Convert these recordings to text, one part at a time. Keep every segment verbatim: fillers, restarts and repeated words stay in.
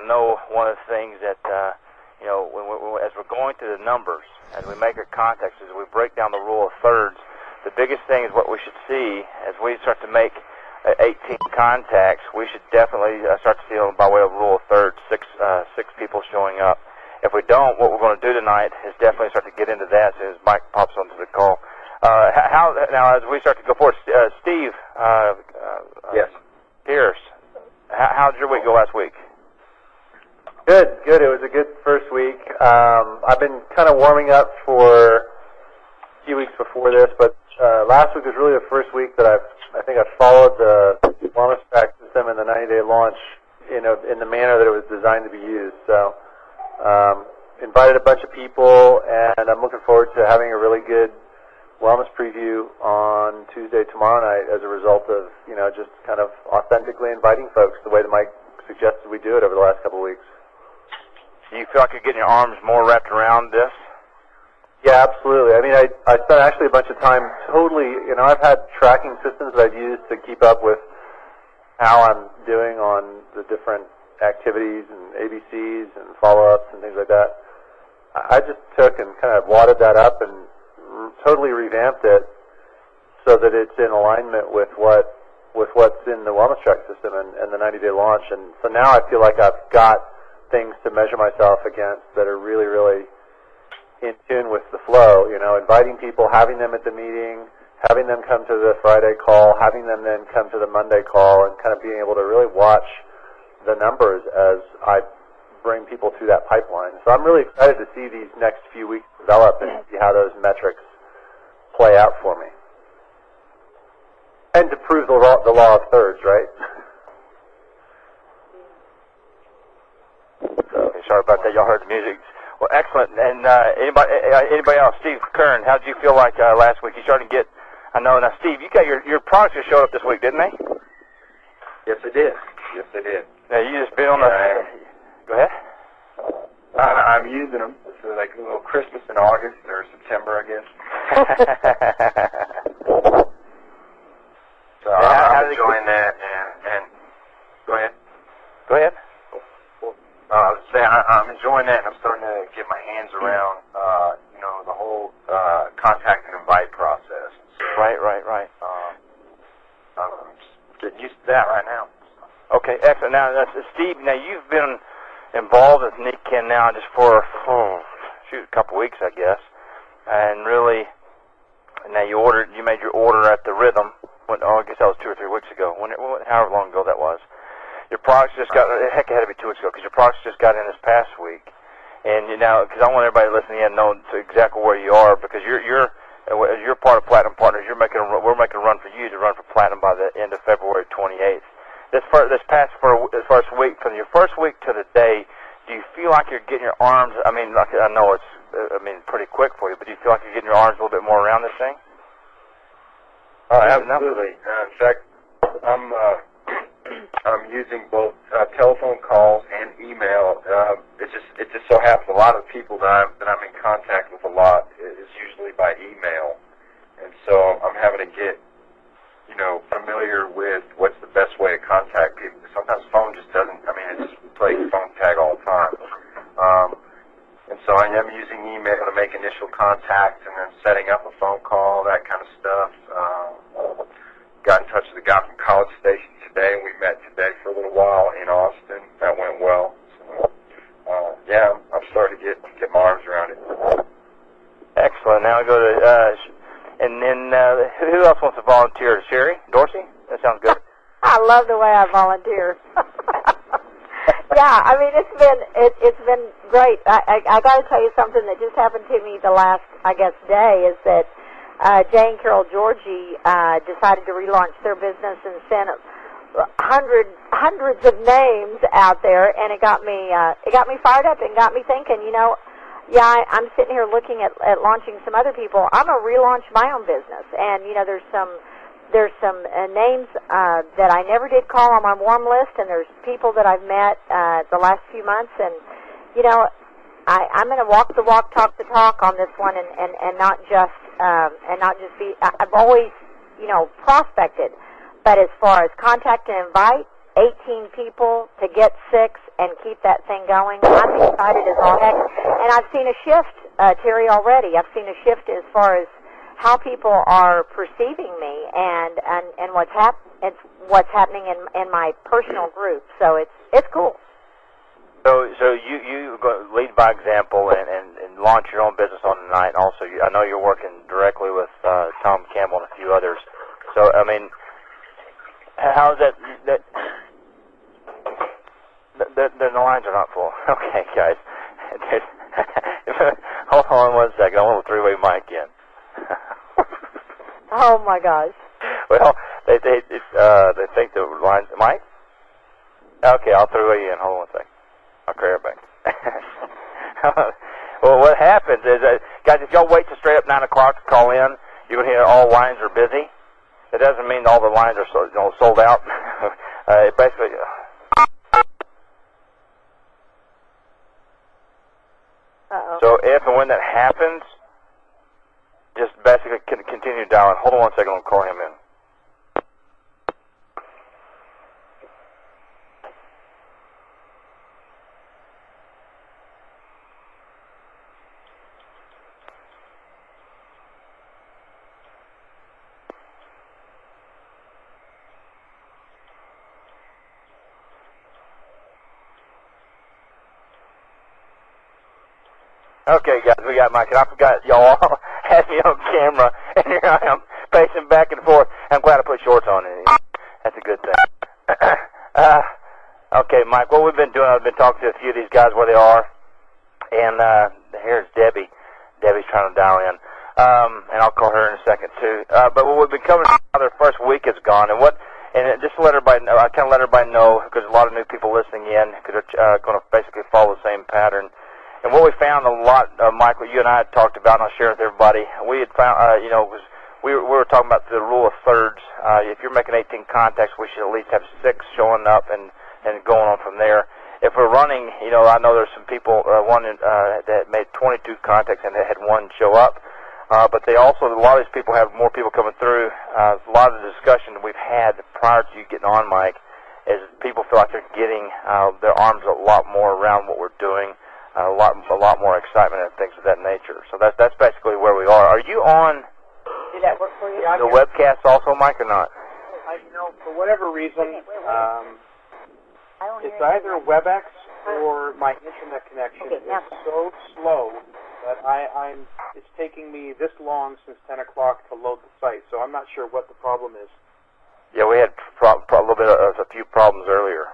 know one of the things that, uh, you know, when, when, as we're going through the numbers, as we make our contacts, as we break down the rule of thirds, the biggest thing is what we should see as we start to make uh, eighteen contacts. We should definitely uh, start to see them by way of rule of thirds, six, uh, six people showing up. If we don't, what we're going to do tonight is definitely start to get into that as soon as Mike pops onto the call. Uh, how now, as we start to go forward, uh, Steve, uh, uh, yes, Pierce, how, how did your week go last week? Good, good. It was a good first week. Um, I've been kind of warming up for a few weeks before this, but uh, last week was really the first week that I've, I think I've followed the wellness track system and the ninety-day launch, you know, in the manner that it was designed to be used. So, um, invited a bunch of people, and I'm looking forward to having a really good wellness preview on Tuesday, tomorrow night, as a result of, you know, just kind of authentically inviting folks the way that Mike suggested we do it over the last couple of weeks. Do you feel like you're getting your arms more wrapped around this? Yeah, absolutely. I mean, I, I spent actually a bunch of time totally, you know, I've had tracking systems that I've used to keep up with how I'm doing on the different activities and A B Cs and follow-ups and things like that. I just took and kind of wadded that up and totally revamped it so that it's in alignment with what with what's in the wellness track system and, and the ninety-day launch. And so now I feel like I've got things to measure myself against that are really, really in tune with the flow. You know, inviting people, having them at the meeting, having them come to the Friday call, having them then come to the Monday call, and kind of being able to really watch the numbers as I bring people through that pipeline. So I'm really excited to see these next few weeks develop and see how those metrics play out for me. And to prove the law, the law of thirds, right? So, sorry about that. Y'all heard the music. Well, excellent. And uh, anybody, uh, anybody else? Steve Kern, how did you feel like uh, last week? You started to get. I know now, Steve. You got your your products just showed up this week, didn't they? yes, I did. Yes, I did. Now you just been on the. Uh, Go ahead. I, I'm using them. It's like a little Christmas in August or September, I guess. So yeah, I'm, how I'm enjoying that, and, and go ahead. Go ahead. Uh, I was saying I, I'm enjoying that, and I'm starting to get my hands around, uh, you know, the whole uh, contact and invite process. So, right, right, right. Um, I'm getting used to that right now. Okay, excellent. Now, that's, uh, Steve, now you've been involved with NeatKen now just for, oh, shoot, a couple weeks, I guess. And really, now you ordered, you made your order at the Rhythm. When, oh, I guess that was two or three weeks ago, when it, however long ago that was. Your products just got, heck, it had to be two weeks ago, because your products just got in this past week. And you know, because I want everybody listening in to know exactly where you are, because you're, you're, you're part of Platinum Partners. You're making, a, we're making a run for you to run for Platinum by the end of February twenty-eighth. This first, this past for this first week, from your first week to the day, do you feel like you're getting your arms? I mean, like, I know it's, I mean, pretty quick for you, but do you feel like you're getting your arms a little bit more around this thing? Oh, absolutely. Uh, in fact, I'm uh, I'm using both uh, telephone calls and email. Uh, it just it just so happens a lot of people that I'm that I'm in contact with a lot is usually by email, and so I'm having to get, you know, familiar with what's the best way to contact people. Sometimes phone just doesn't. I mean, it's just we play phone tag all the time. Um, and so I am using email to make initial contact and then setting up a phone call, that kind of stuff. Um, got in touch with the guy from College Station today, and we met today for a little while in Austin. That went well. So, uh, yeah, I'm, I'm starting to get get my arms around it. Excellent. Now I go to, uh, and then uh, who else wants to volunteer? Sherry? Dorsey? That sounds good. I love the way I volunteer. Yeah, I mean, it's been it, it's been great. I, I, I got to tell you something that just happened to me the last, I guess, day is that uh, Jay and Carol Georgie uh, decided to relaunch their business and sent hundreds hundreds of names out there, and it got me uh, it got me fired up and got me thinking. You know, yeah, I, I'm sitting here looking at, at launching some other people. I'm gonna relaunch my own business, and you know, there's some. There's some uh, names uh, that I never did call on my warm list, and there's people that I've met uh, the last few months, and, you know, I, I'm going to walk the walk, talk the talk on this one, and, and, and not just um, and not just be. I've always, you know, prospected, but as far as contact and invite, eighteen people to get six and keep that thing going. I'm excited as all heck. And I've seen a shift, uh, Terry, already. I've seen a shift as far as how people are perceiving me and, and, and what's hap- it's what's happening in, in my personal group. So it's, it's cool. So, so you you go lead by example and, and, and launch your own business on the night. Also, you, I know you're working directly with uh, Tom Campbell and a few others. So, I mean, how is that? That the, the, the lines are not full. Okay, guys. Hold on one second. I want a three-way mic in. Oh my gosh. Well, they they uh, they think the lines. Mike. Okay, I'll throw you in. Hold on one second. I'll carry it back. Well, what happens is, uh, guys, if y'all wait till straight up nine o'clock to call in, you're going to hear all lines are busy. It doesn't mean all the lines are sold, you know, sold out. uh, it basically. Uh-oh. So if and when that happens, just basically continue dialing. Hold on one second. I'll call him in. Okay, guys, we got Mike, and I forgot y'all had me on camera, and here I am pacing back and forth. I'm glad I put shorts on. That's a good thing. uh, okay, Mike, what we've been doing, I've been talking to a few of these guys where they are, and uh, here's Debbie. Debbie's trying to dial in, um, and I'll call her in a second, too. Uh, but what we've been covering now, their first week is gone, and what, and just to let everybody know, I kind of let everybody know, because a lot of new people listening in, because they're uh, going to basically follow the same pattern. And what we found a lot, uh, Michael, you and I had talked about, and I'll share with everybody, we had found, uh, you know, was we were, we were talking about the rule of thirds. Uh, if you're making eighteen contacts, we should at least have six showing up and, and going on from there. If we're running, you know, I know there's some people, uh, one uh, that made twenty-two contacts and they had one show up. Uh, but they also, a lot of these people have more people coming through. Uh, a lot of the discussion we've had prior to you getting on, Mike, is people feel like they're getting uh, their arms a lot more around what we're doing. A lot, a lot more excitement and things of that nature. So that's that's basically where we are. Are you on Did that work for you? the webcast also, Mike, or not? I, you know, for whatever reason, um, I don't it's hear either WebEx or my internet connection Okay, is now- so slow that I, I'm. It's taking me this long since ten o'clock to load the site. So I'm not sure what the problem is. Yeah, we had pro- pro- a little bit of a few problems earlier.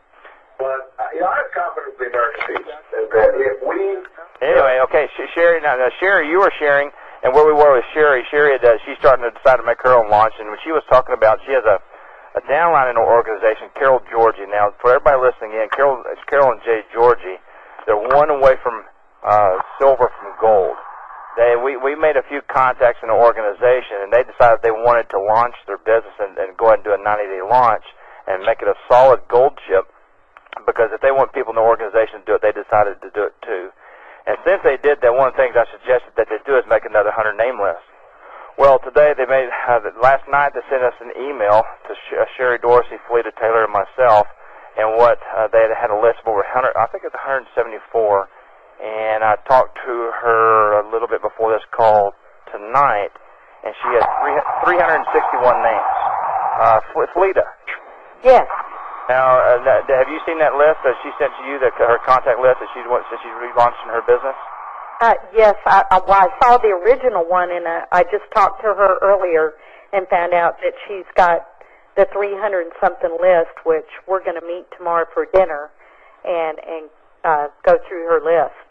But, uh, you know, I'm confidently mercy that if we... Anyway, okay, Sh- Sherry, now, now, Sherry, you were sharing, and where we were with Sherry, Sherry, had, uh, she's starting to decide to make her own launch, and when she was talking about, she has a, a downline in her organization, Carol Georgie. Now, for everybody listening in, Carol, it's Carol and Jay Georgie, they're one away from uh, silver from gold. They, we, we made a few contacts in the organization, and they decided they wanted to launch their business and, and go ahead and do a ninety-day launch and make it a solid gold chip. Because if they want people in the organization to do it, they decided to do it too. And since they did that, one of the things I suggested that they do is make another one hundred name list. Well, today they made, uh, last night they sent us an email to Sh- uh, Sherry Dorsey, Felita Taylor, and myself, and what uh, they had had a list of over one hundred, I think it's one hundred seventy-four, and I talked to her a little bit before this call tonight, and she had three hundred sixty-one names. Uh, Felita. Yes. Now, uh, that, have you seen that list that she sent to you, the, her contact list that she's that she's relaunching her business? Uh, yes, I, I, well, I saw the original one, and uh, I just talked to her earlier and found out that she's got the three hundred and something list, which we're going to meet tomorrow for dinner and and uh, go through her list.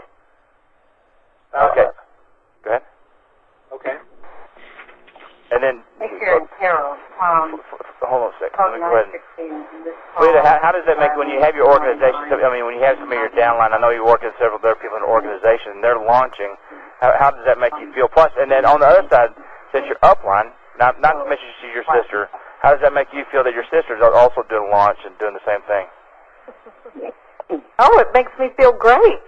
Okay. Go ahead. Okay. And then, Hey, Karen, Carol. Um, hold on a second. Let me go ahead. this Rita, how, how does that make when you have your organization? I mean, when you have some of your downline, I know you work with several other people in the organization, and they're launching. How, how does that make you feel? Plus, and then on the other side, since you're upline, not not to mention she's your sister, how does that make you feel that your sisters are also doing launch and doing the same thing? Oh, it makes me feel great.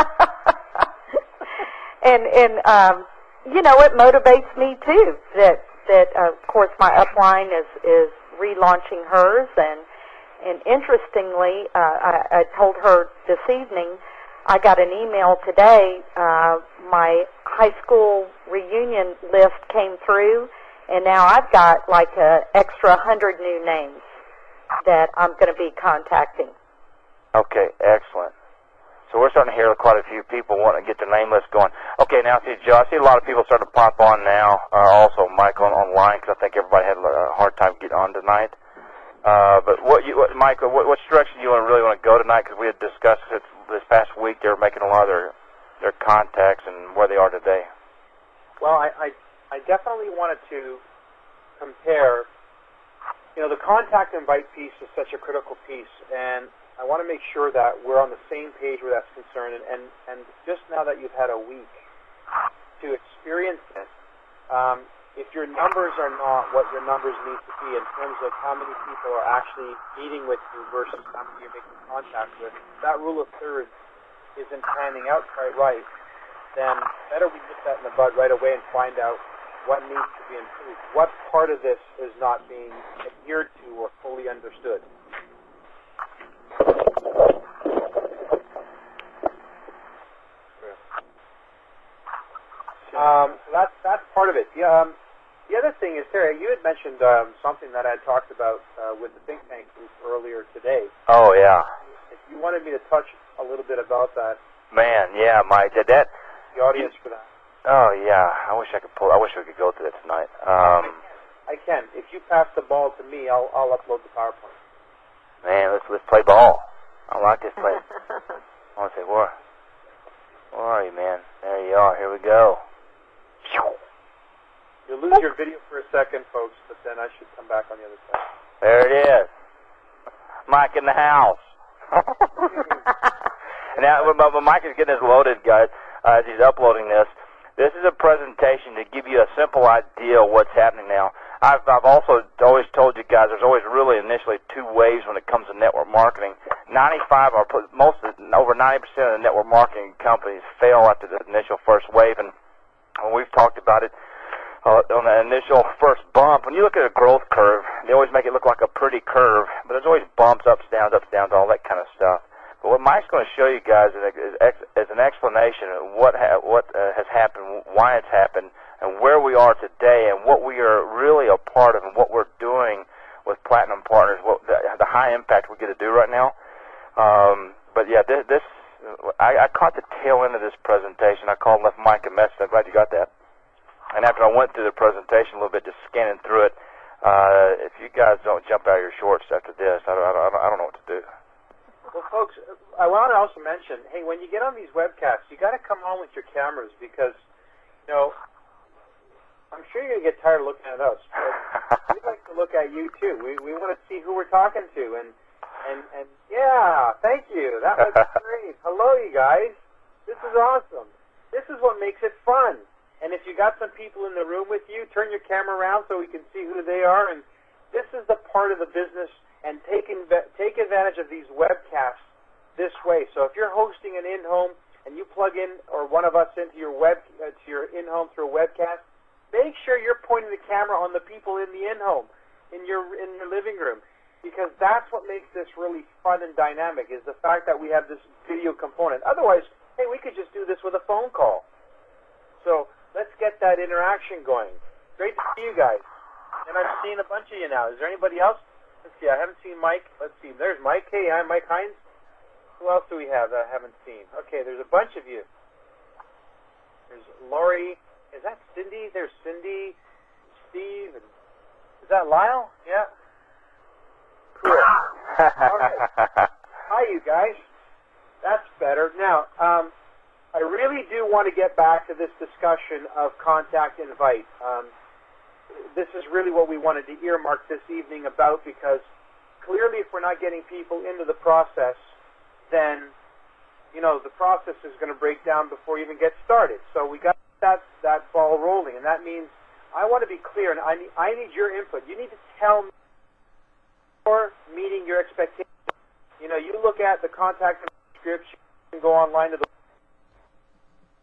and and um, you know, it motivates me too. That that uh, of course my upline is is relaunching hers, and and interestingly, uh, I, I told her this evening, I got an email today, uh, my high school reunion list came through, and now I've got like an extra hundred new names that I'm going to be contacting. Okay, excellent. So we're starting to hear quite a few people want to get their name list going. Okay, now see, Joe, I see a lot of people starting to pop on now. Uh, also, Mike on online, because I think everybody had a hard time getting on tonight. Uh, but what you, what, Mike, what, what direction do you want, really want to go tonight? Because we had discussed it this past week. They were making a lot of their their contacts and where they are today. Well, I, I, I definitely wanted to compare. You know, the contact invite piece is such a critical piece, and I want to make sure that we're on the same page where that's concerned. And, and, and just now that you've had a week to experience this, um, if your numbers are not what your numbers need to be in terms of how many people are actually meeting with you versus how many you're making contact with, that rule of thirds isn't panning out quite right, then better we nip that in the bud right away and find out what needs to be improved. What part of this is not being adhered to or fully understood? Um, so that's that's part of it. The, um, the other thing is, Terry, you had mentioned um, something that I had talked about uh, with the think tank group earlier today. Oh, yeah. If you wanted me to touch a little bit about that, Man, yeah, Mike, did that... the audience for that. Oh, yeah, I wish I could pull... I wish we could go through that tonight. Um, I can. If you pass the ball to me, I'll, I'll upload the PowerPoint. man, let's, let's play ball. I like this play. I want to say, where, where are you, man? There you are. Here we go. You'll lose your video for a second, folks, but then I should come back on the other side. There it is. Mike in the house. Now, but Mike is getting this loaded, guys, uh, as he's uploading this. This is a presentation to give you a simple idea of what's happening now. I've, I've also always told you guys there's always really initially two waves when it comes to network marketing. ninety-five or most of the, over ninety percent of the network marketing companies fail after the initial first wave, and when we've talked about it uh, on the initial first bump, when you look at a growth curve, they always make it look like a pretty curve, but there's always bumps, ups, downs, ups, downs, all that kind of stuff. But what Mike's going to show you guys is, is, is an explanation of what ha what uh, has happened, why it's happened, and where we are today, and what we are really a part of, and what we're doing with Platinum Partners, what the, the high impact we get to do right now. Um, but yeah, this, this I, I caught the tail end of this presentation. I called and left Mike a message. I'm glad you got that. And after I went through the presentation a little bit, just scanning through it, uh, if you guys don't jump out of your shorts after this, I don't, I don't, I don't know what to do. Well, folks, I want to also mention, hey, when you get on these webcasts, you got to come on with your cameras because, you know, I'm sure you're going to get tired of looking at us, but we like to look at you too. We we want to see who we're talking to, and and and yeah, thank you. That was great. Hello, you guys. This is awesome. This is what makes it fun. And if you got some people in the room with you, turn your camera around so we can see who they are. And this is the part of the business. And take, take advantage of these webcasts this way. So if you're hosting an in-home and you plug in, or one of us into your web, uh, to your in-home through a webcast, make sure you're pointing the camera on the people in the in-home, in your in your living room, because that's what makes this really fun and dynamic. Is the fact that we have this video component. Otherwise, hey, we could just do this with a phone call. So let's get that interaction going. Great to see you guys, and I've seen a bunch of you now. Is there anybody else? Let's see, I haven't seen Mike. Let's see, there's Mike. Hey, I'm Mike Hines. Who else do we have that I haven't seen? Okay, there's a bunch of you. There's Lori. Is that Cindy? There's Cindy, Steve, and is that Lyle? Yeah. Cool. All right. Hi, you guys. That's better. Now, um, I really do want to get back to this discussion of contact invite. Um, This is really what we wanted to earmark this evening about, because clearly if we're not getting people into the process, then, you know, the process is going to break down before you even get started. So we got that, that ball rolling, and that means I want to be clear, and I need, I need your input. You need to tell me you're meeting your expectations. You know, you look at the contact scripts, you can go online to the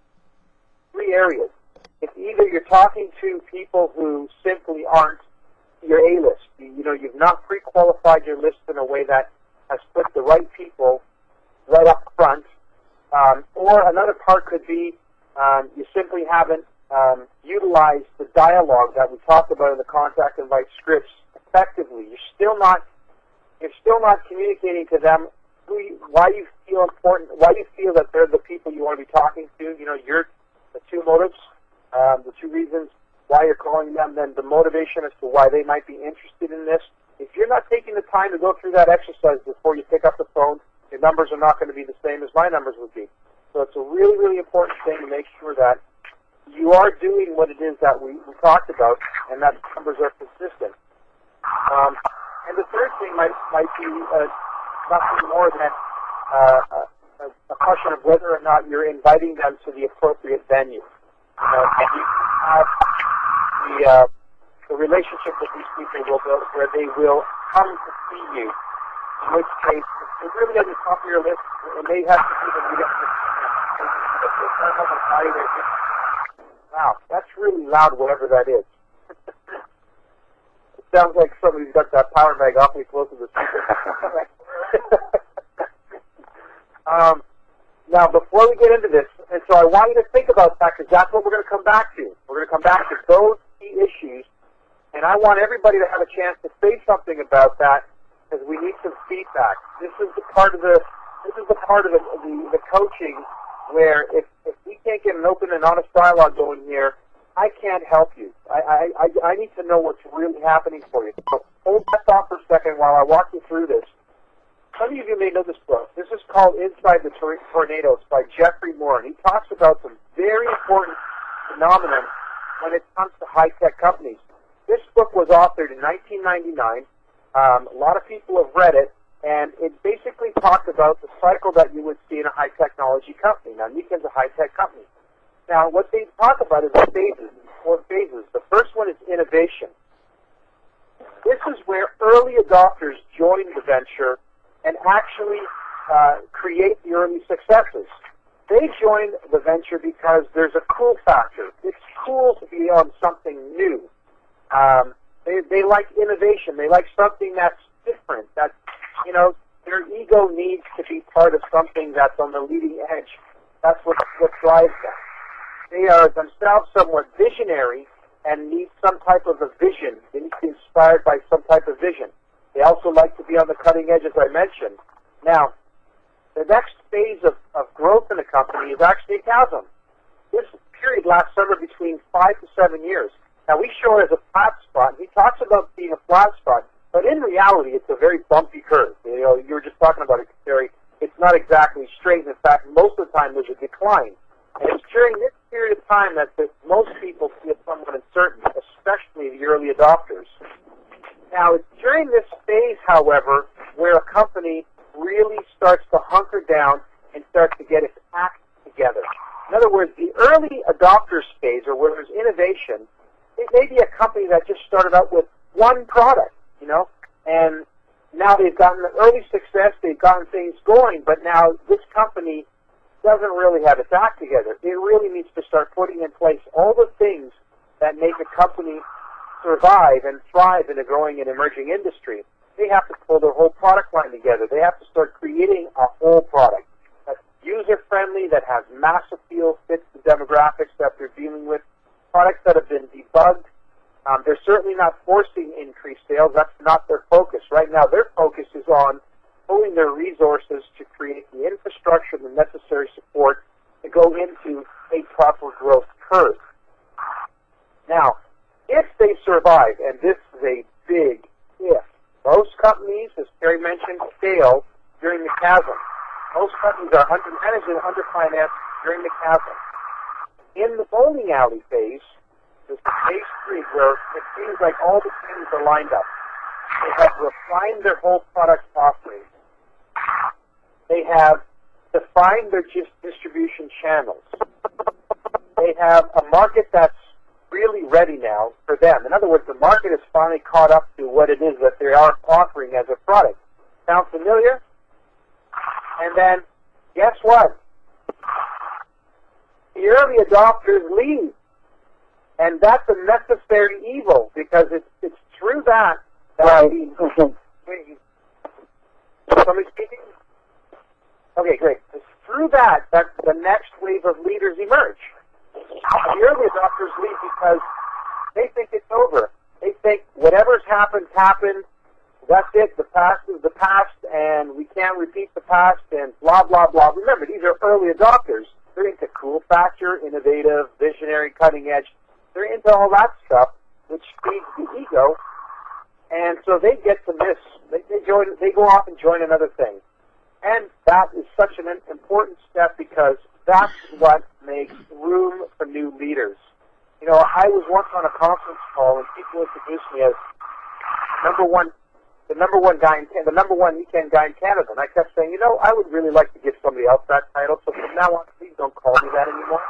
three areas. It's either you're talking to people who simply aren't your A-list. You, you know, you've not pre-qualified your list in a way that has put the right people right up front. Um, or another part could be um, you simply haven't um, utilized the dialogue that we talked about in the contact invite scripts effectively. You're still not you're still not communicating to them who you, why you feel important, why you feel that they're the people you want to be talking to. You know, you're the two motives, um, the two reasons why you're calling them, then the motivation as to why they might be interested in this. If you're not taking the time to go through that exercise before you pick up the phone, your numbers are not going to be the same as my numbers would be. So it's a really, really important thing to make sure that you are doing what it is that we, we talked about, and that the numbers are consistent. Um, and the third thing might might be uh, nothing more than uh, a, a question of whether or not you're inviting them to the appropriate venue. You know, and you have the uh, the relationship that these people will build, where they will come to see you. In which case, it really at the top of your list, it may have to be that you get wow, that's really loud, whatever that is. It sounds like somebody's got that power mag awfully close to the speaker. um, now, before we get into this, and so I want you to think about that, because that's what we're going to come back to. We're going to come back to those key issues, and I want everybody to have a chance to say something about that, because we need some feedback. This is the part of the this is the part of the the, the coaching where if, if we can't get an open and honest dialogue going here, I can't help you. I, I, I need to know what's really happening for you. So hold that thought for a second while I walk you through this. Some of you may know this book. This is called Inside the Tor- Tornadoes by Jeffrey Moore, and he talks about some very important phenomenon when it comes to high-tech companies. This book was authored in nineteen ninety-nine. Um, a lot of people have read it, and it basically talks about the cycle that you would see in a high-technology company. Now, Nikon's a high-tech company. Now, what they talk about is the phases, four phases. The first one is innovation. This is where early adopters join the venture and actually uh, create the early successes. They join the venture because there's a cool factor. It's cool to be on something new. Um, they, they like innovation. They like something that's different. That's, you know, their ego needs to be part of something that's on the leading edge. That's what, what drives them. They are themselves somewhat visionary and need some type of a vision. They need to be inspired by some type of vision. They also like to be on the cutting edge, as I mentioned. Now, the next phase of, of growth in a company is actually a chasm. This period lasts somewhere between five to seven years. Now, we show it as a flat spot. He talks about being a flat spot, but in reality, it's a very bumpy curve. You know, you were just talking about it, Terry. It's not exactly straight. In fact, most of the time, there's a decline. And it's during this period of time that the, most people feel somewhat uncertain, especially the early adopters. Now, it's during this phase, however, where a company really starts to hunker down and starts to get its act together. In other words, the early adopters phase, or where there's innovation, it may be a company that just started out with one product, you know, and now they've gotten the early success, they've gotten things going, but now this company doesn't really have its act together. It really needs to start putting in place all the things that make a company survive and thrive in a growing and emerging industry. They have to pull their whole product line together. They have to start creating a whole product that's user-friendly, that has mass appeal, fits the demographics that they're dealing with, products that have been debugged. Um, they're certainly not forcing increased sales. That's not their focus. Right now, their focus is on pulling their resources to create the infrastructure and the necessary support to go into a proper growth curve. Now, if they survive, and this is a big if, most companies, as Terry mentioned, fail during the chasm. Most companies are undermanaged and underfinanced during the chasm. In the bowling alley phase, there's the phase three, where it seems like all the things are lined up. They have refined their whole product offering. They have defined their dis- distribution channels. They have a market that's really ready now for them. In other words, the market has finally caught up to what it is that they are offering as a product. Sound familiar? And then, guess what? The early adopters leave. And that's a necessary evil, because it's, it's through that, that Right. the, somebody speaking? Okay, great. It's through that that the next wave of leaders emerge. The early adopters leave because they think it's over. They think whatever's happened, happened. That's it. The past is the past, and we can't repeat the past, and blah, blah, blah. Remember, these are early adopters. They're into cool factor, innovative, visionary, cutting edge. They're into all that stuff, which feeds the ego. And so they get to miss. They, they join. They go off and join another thing. And that is such an important step because that's what makes room for new leaders. You know, I was once on a conference call and people introduced me as number one, the number one guy in Canada, the number one weekend guy in Canada. And I kept saying, you know, I would really like to give somebody else that title. So from now on, please don't call me that anymore.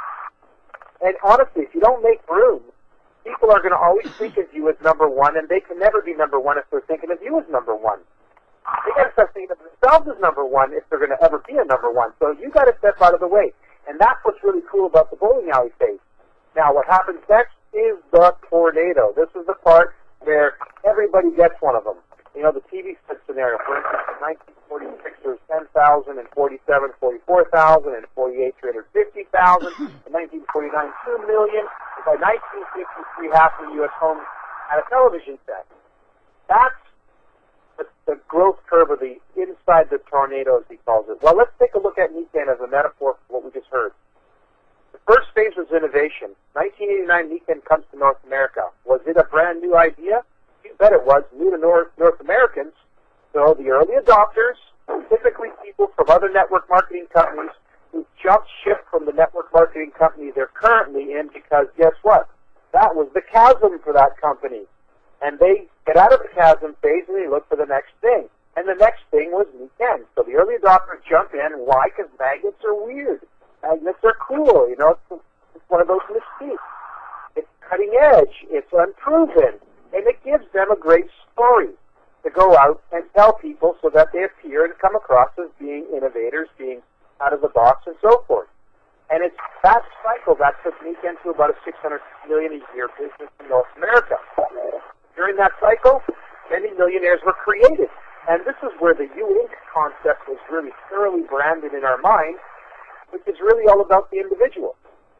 And honestly, if you don't make room, people are going to always think of you as number one, and they can never be number one if they're thinking of you as number one. They got to start thinking of themselves as number one if they're going to ever be a number one. So you got to step out of the way, and that's what's really cool about the bowling alley phase. Now, what happens next is the tornado. This is the part where everybody gets one of them. You know, the T V set scenario. For instance, in nineteen forty-six, there was ten thousand, in forty-seven, forty-four thousand, in forty-eight, three hundred fifty thousand, in nineteen forty-nine, two million. And by nineteen fifty-three, half of the U S homes had a television set. That's the, the growth curve of the inside the tornado, as he calls it. Well, let's take a look at Nikken as a metaphor for what we just heard. The first phase was innovation. nineteen eighty-nine, Nikken comes to North America. Was it a brand new idea? You bet it was. New to North, North Americans. So the early adopters, typically people from other network marketing companies who jumped ship from the network marketing company they're currently in because guess what? That was the chasm for that company. And they get out of the chasm phase and they look for the next thing. And the next thing was Nikken. So the early adopters jump in. Why? Because magnets are weird. Magnets are cool. You know, it's, it's one of those mystiques. It's cutting edge. It's unproven. And it gives them a great story to go out and tell people so that they appear and come across as being innovators, being out of the box, and so forth. And it's that cycle that took Nikken to about a six hundred million a year business in North America. During that cycle, many millionaires were created. And this is where the U-Inc concept was really thoroughly branded in our mind, which is really all about the individual.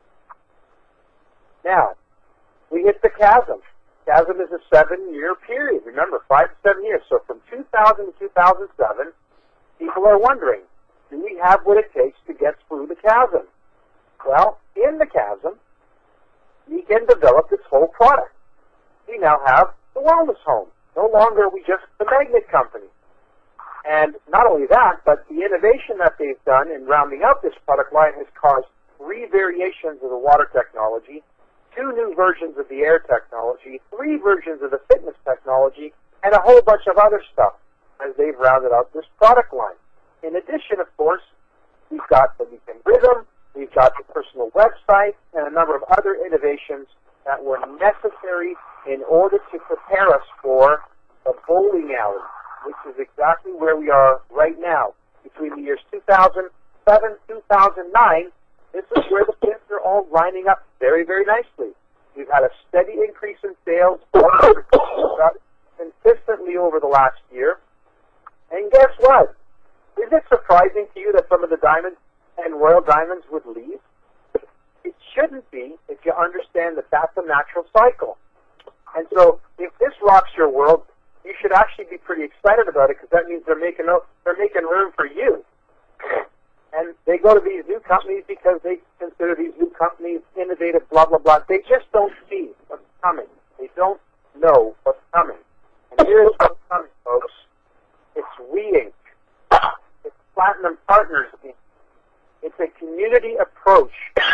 Now, we hit the chasm. Chasm is a seven-year period. Remember, five to seven years. So from two thousand to two thousand seven, people are wondering, do we have what it takes to get through the chasm? Well, in the chasm, Nikken developed its whole product. We now have the wellness home. No longer are we just the magnet company. And not only that, but the innovation that they've done in rounding out this product line has caused three variations of the water technology, two new versions of the air technology, three versions of the fitness technology, and a whole bunch of other stuff as they've rounded out this product line. In addition, of course, we've got the Nikken Rhythm, we've got the personal website, and a number of other innovations that were necessary in order to prepare us for the bowling alley, which is exactly where we are right now. Between the years two thousand seven, two thousand nine, this is where the pins are all lining up very, very nicely. We've had a steady increase in sales consistently over the last year. And guess what? Is it surprising to you that some of the diamonds and royal diamonds would leave? It shouldn't be if you understand that that's a natural cycle. And so if this rocks your world, you should actually be pretty excited about it because that means they're making they're making room for you. And they go to these new companies because they consider these new companies innovative, blah, blah, blah. They just don't see what's coming. They don't know what's coming. And here's what's coming, folks. It's We-Inc. It's Platinum Partners, Incorporated. It's a community approach.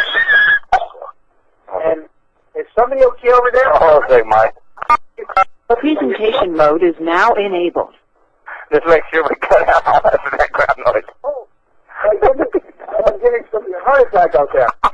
And is somebody okay over there? Oh, okay, Mike. Presentation mode is now enabled. Just make sure we cut out all that background noise. Oh, I'm giving, I'm giving somebody a heart attack out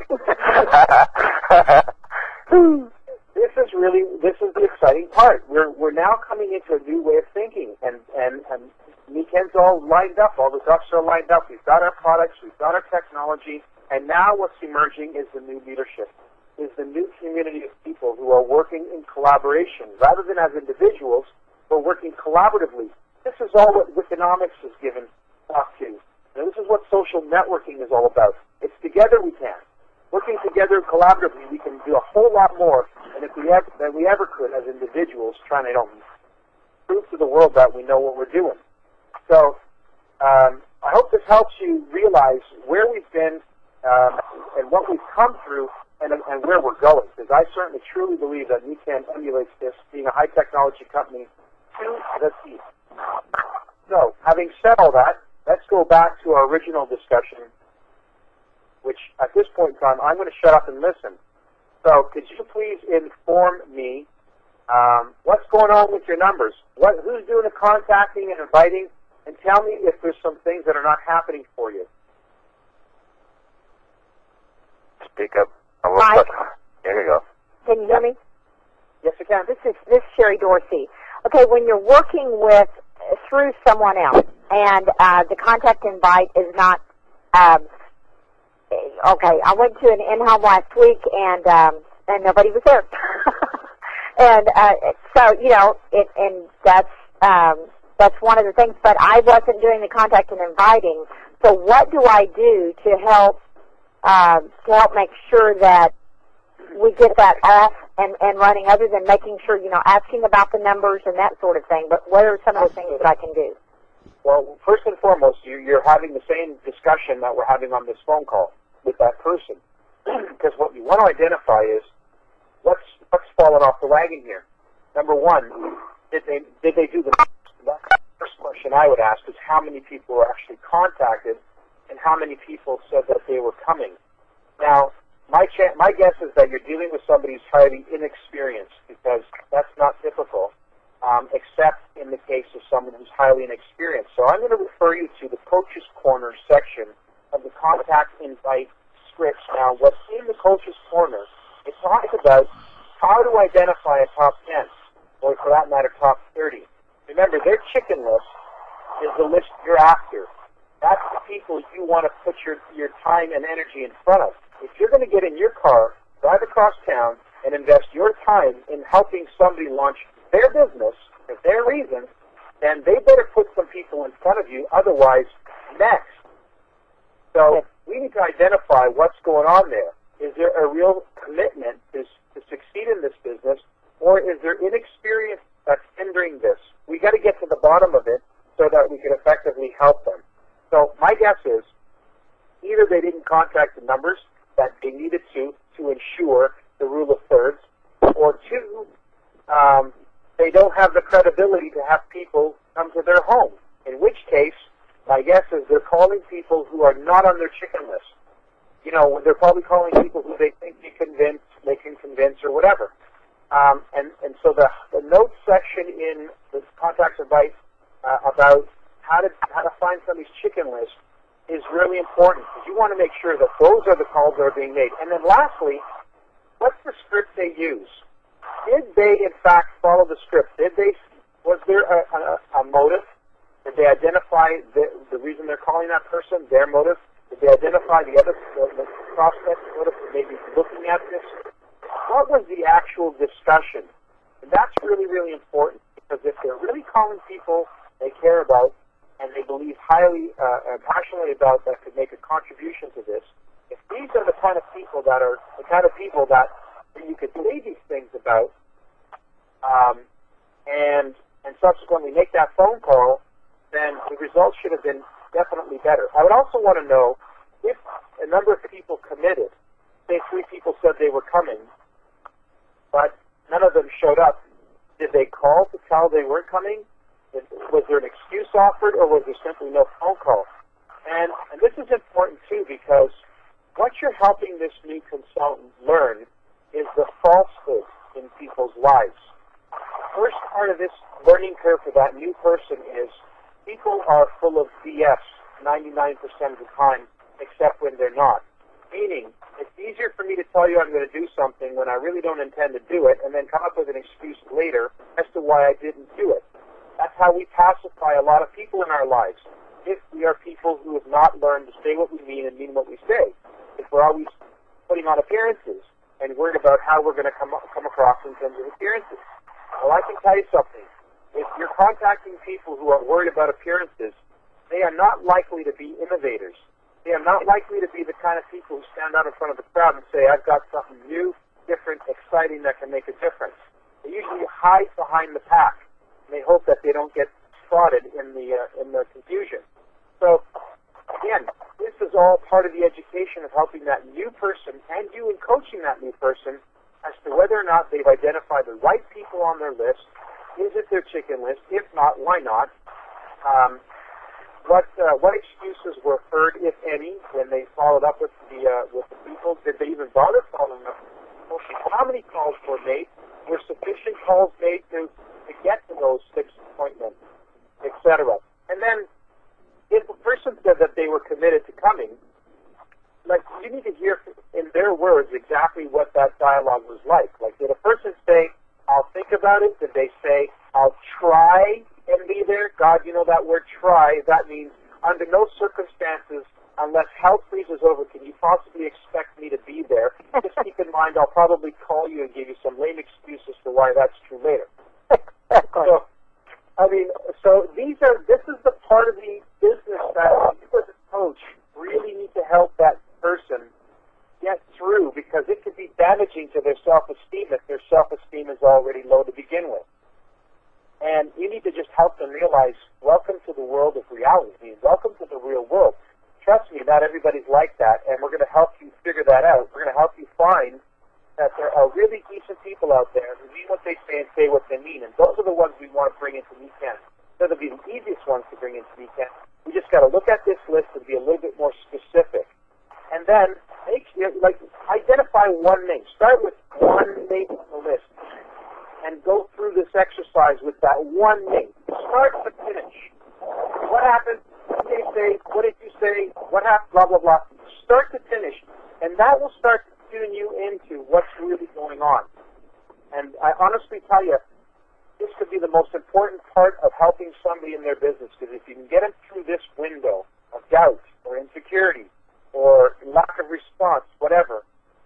there. This is really, this is the exciting part. We're we're now coming into a new way of thinking, and and and Nikken's all lined up. All the ducks are lined up. We've got our products, we've got our technology, and now what's emerging is the new leadership. is the new community of people who are working in collaboration, rather than as individuals, but working collaboratively. This is all what Wikinomics is given thought to. And this is what social networking is all about. It's together we can. Working together collaboratively, we can do a whole lot more than if we ever, than we ever could as individuals trying to, you know, prove to the world that we know what we're doing. So um, I hope this helps you realize where we've been um, and what we've come through and, and where we're going, because I certainly truly believe that Nikan emulates this, being a high-technology company, to the T. So, having said all that, let's go back to our original discussion, which at this point in time, I'm going to shut up and listen. So, could you please inform me um, what's going on with your numbers? What, who's doing the contacting and inviting? And tell me if there's some things that are not happening for you. Speak up. I will Mike? There you go. Can you hear me? Yes, I can. This is this is Sherry Dorsey. Okay, when you're working with through someone else, and uh, the contact invite is not. Um, okay, I went to an in-home last week, and um, and nobody was there, and uh, so you know, it, and that's um, that's one of the things. But I wasn't doing the contact and inviting. So what do I do to help uh, to help make sure that we get that off and, and running, other than making sure, you know, asking about the numbers and that sort of thing? But what are some of the things that I can do? Well, first and foremost, you, you're having the same discussion that we're having on this phone call with that person. Because what you want to identify is what's what's fallen off the wagon here. Number one, did they did they do the that's the first question I would ask is how many people were actually contacted and how many people said that they were coming. Now, My, cha- my guess is that you're dealing with somebody who's highly inexperienced, because that's not typical, um, except in the case of someone who's highly inexperienced. So I'm going to refer you to the Coach's Corner section of the contact invite scripts. Now, what's in the Coach's Corner, it talks about how to identify a top ten, or for that matter, top thirty. Remember, their chicken list is the list you're after. That's the people you want to put your, your time and energy in front of. If you're going to get in your car, drive across town, and invest your time in helping somebody launch their business for their reason, then they better put some people in front of you, otherwise, next. So we need to identify what's going on there. Is there a real commitment to, to succeed in this business, or is there inexperience that's hindering this? We got to get to the bottom of it so that we can effectively help them. So my guess is either they didn't contact the numbers that they needed to to ensure the rule of thirds, or two, um, they don't have the credibility to have people come to their home, in which case my guess is they're calling people who are not on their chicken list. You know, they're probably calling people who they think they convince, they can convince, or whatever. Um, and, and so the, the notes section in the contacts advice uh, about how to how to find somebody's chicken list is really important, because you want to make sure that those are the calls that are being made. And then lastly, what's the script they use? Did they, in fact, follow the script? Did they? Was there a, a, a motive? Did they identify the, the reason they're calling that person, their motive? Did they identify the other the, the prospect's motive for maybe looking at this? What was the actual discussion? And that's really, really important, because if they're really calling people they care about, and they believe highly uh, and passionately about that could make a contribution to this, if these are the kind of people that are the kind of people that you could say these things about, um, and and subsequently make that phone call, then the results should have been definitely better. I would also want to know if a number of people committed, say three people said they were coming, but none of them showed up. Did they call to tell they weren't coming? Was there an excuse offered, or was there simply no phone call? And, and this is important, too, because what you're helping this new consultant learn is the falsehood in people's lives. The first part of this learning curve for that new person is people are full of B S ninety-nine percent of the time, except when they're not. Meaning, it's easier for me to tell you I'm going to do something when I really don't intend to do it, and then come up with an excuse later as to why I didn't do it. That's how we pacify a lot of people in our lives. If we are people who have not learned to say what we mean and mean what we say, if we're always putting on appearances and worried about how we're going to come come across in terms of appearances. Well, I can tell you something. If you're contacting people who are worried about appearances, they are not likely to be innovators. They are not likely to be the kind of people who stand out in front of the crowd and say, I've got something new, different, exciting that can make a difference. They usually hide behind the pack, and they hope that they don't get spotted in the uh, in the confusion. So, again, this is all part of the education of helping that new person and you in coaching that new person as to whether or not they've identified the right people on their list. Is it their chicken list? If not, why not? Um, what uh, what excuses were heard, if any, when they followed up with the uh, with the people? Did they even bother following up? How many calls were made? Were sufficient calls made to, to get to those six appointments, et cetera? And then, if a person said that they were committed to coming, like, you need to hear in their words exactly what that dialogue was like. Like, did a person say, I'll think about it? Did they say, I'll try and be there? God, you know that word try, that means under no circumstances, unless hell freezes over, can you possibly expect me to be there? Just keep in mind, I'll probably call you and give you some lame excuses for why that's true later. Exactly. So, I mean, so these are, this is the part of the business that you as a coach really need to help that person get through, because it could be damaging to their self-esteem if their self-esteem is already low to begin with. And you need to just help them realize, welcome to the world of reality. I mean, welcome to the real world. Trust me, not everybody's like that, and we're going to help you figure that out. We're going to help you find that there are really decent people out there who mean what they say and say what they mean, and those are the ones we want to bring into Mecan. They're the easiest ones to bring into Mecan. We just got to look at this list and be a little bit more specific. And then, make like, identify one name. Start with one name on the list and go through this exercise with that one name. Start to finish. What happened? What did they say? What did you say? What happened? Blah, blah, blah. Start to finish. And that will start to tune you into what's really going on. And I honestly tell you, this could be the most important part of helping somebody in their business, because if you can get them through this window of doubt or insecurity or lack of response, whatever,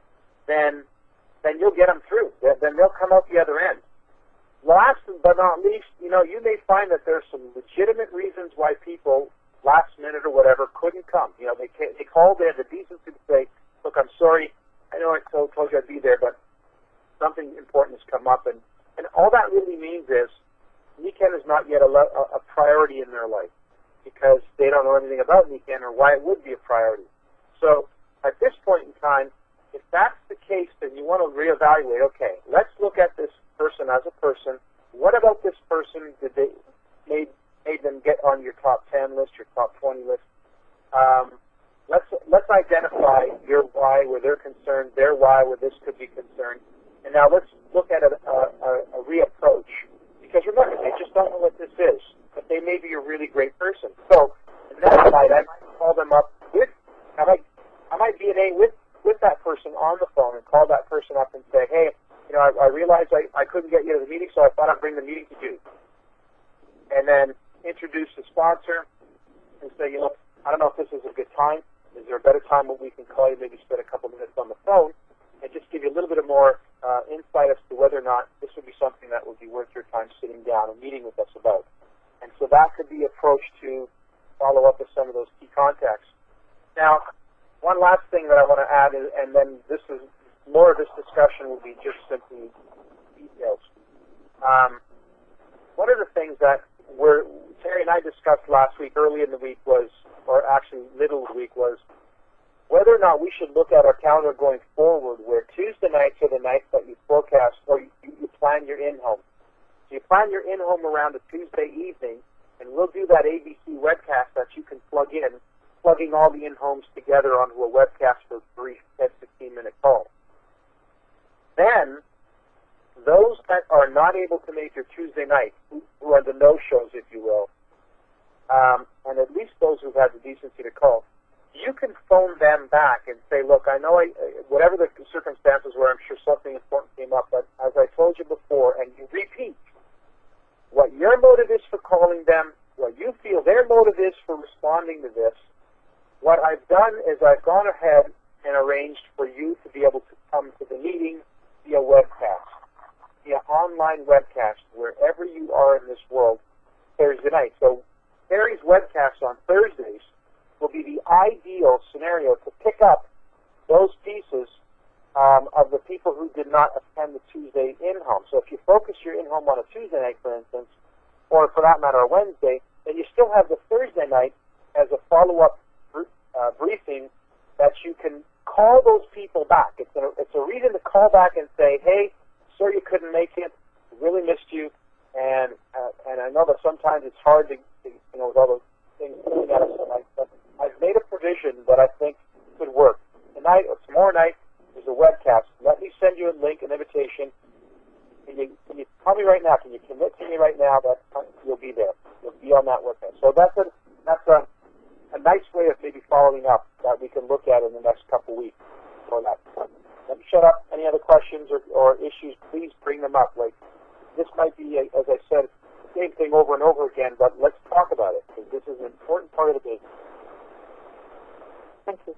then then you'll get them through. Then they'll come out the other end. Last but not least, you know, you may find that there's some legitimate reasons why people, last minute or whatever, couldn't come. You know, they they called, they had the decency to say, look, I'm sorry, I know I told, told you I'd be there, but something important has come up. And, and all that really means is Mecan is not yet a, a priority in their life, because they don't know anything about Mecan or why it would be a priority. So at this point in time, if that's the case, then you want to reevaluate, okay, let's look at this person as a person. What about this person did they made, made them get on your top ten list, your top twenty list? Um, let's let's identify your why where they're concerned, their why where this could be concerned. And now let's look at a, a, a, a reapproach. Because remember, they just don't know what this is, but they may be a really great person. So in that light, I might call them up with, I might, I might be an A with with that person on the phone and call that person up and say, hey, you know, I, I realized I, I couldn't get you to the meeting, so I thought I'd bring the meeting to you. And then introduce the sponsor and say, you know, I don't know if this is a good time. Is there a better time when we can call you, maybe spend a couple minutes on the phone, and just give you a little bit of more uh, insight as to whether or not this would be something that would be worth your time sitting down and meeting with us about. And so that could be approached to follow up with some of those key contacts. Now, one last thing that I want to add, is, and then this is more of this discussion will be just simply details. Um, one of the things that we're, Terry and I discussed last week, early in the week was, or actually middle of the week was, whether or not we should look at our calendar going forward where Tuesday nights are the nights that you forecast or you, you plan your in-home. So you plan your in-home around a Tuesday evening, and we'll do that A B C webcast that you can plug in, plugging all the in-homes together onto a webcast for a brief ten, fifteen minute call. Then, those that are not able to make your Tuesday night, who, who are the no-shows, if you will, um, and at least those who've had the decency to call, you can phone them back and say, look, I know I, whatever the circumstances were, I'm sure something important came up, but as I told you before, and you repeat what your motive is for calling them, what you feel their motive is for responding to this. What I've done is I've gone ahead and arranged for you to be able to come to the meeting via webcast, via online webcast, wherever you are in this world, Thursday night. So Terry's webcast on Thursdays will be the ideal scenario to pick up those pieces um, of the people who did not attend the Tuesday in-home. So if you focus your in-home on a Tuesday night, for instance, or for that matter a Wednesday, then you still have the Thursday night as a follow-up uh, briefing that you can call those people back. It's a, it's a reason to call back and say, hey, sir, you couldn't make it. We really missed you. And uh, and I know that sometimes it's hard to, to you know, with all those things coming at us tonight, but I've made a provision that I think could work. Tonight or tomorrow night is a webcast. Let me send you a link, an invitation. Can you, can you tell me right now, can you commit to me right now that you'll be there? You'll be on that webcast. So that's a, that's a, a nice way of maybe following up that we can look at in the next couple of weeks for that. Let me shut up. Any other questions or, or issues, please bring them up. Like, this might be, a, as I said, the same thing over and over again, but let's talk about it, because this is an important part of the business. Thank you.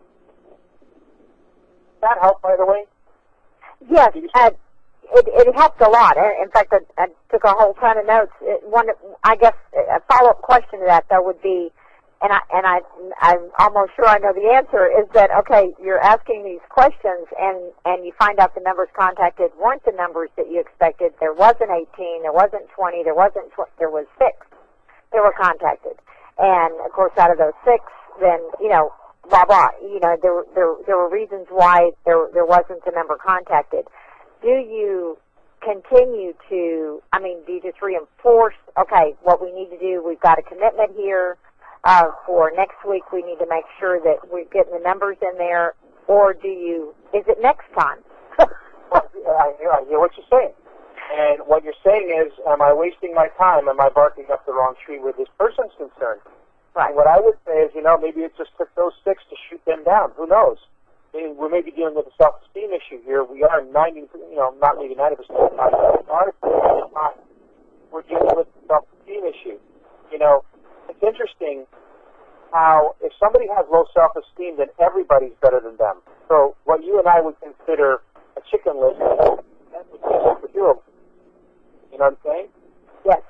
That help, by the way? Yes, uh, it, it helped a lot. In fact, I, I took a whole ton of notes. It, one, I guess a follow-up question to that, though, would be, and I and I I'm almost sure I know the answer, is that okay? You're asking these questions, and and you find out the numbers contacted weren't the numbers that you expected. There wasn't eighteen, there wasn't twenty, there wasn't tw- there was six that were contacted, and of course, out of those six, then you know, blah blah. You know, there there there were reasons why there there wasn't the number contacted. Do you continue to? I mean, do you just reinforce? Okay, what we need to do. We've got a commitment here. Uh, for next week, we need to make sure that we're getting the numbers in there, or do you, is it next time? Well, I, hear, I hear what you're saying. And what you're saying is, am I wasting my time? Am I barking up the wrong tree where this person's concerned? Right. And what I would say is, you know, maybe it just took those six to shoot them down. Who knows? I mean, we're maybe dealing with a self-esteem issue here. We are ninety, you know, not maybe ninety percent of the time. We're dealing with a self-esteem issue. You know, it's interesting how if somebody has low self-esteem, then everybody's better than them. So what you and I would consider a chicken list, that would be a superhero. You know what I'm saying? Yes.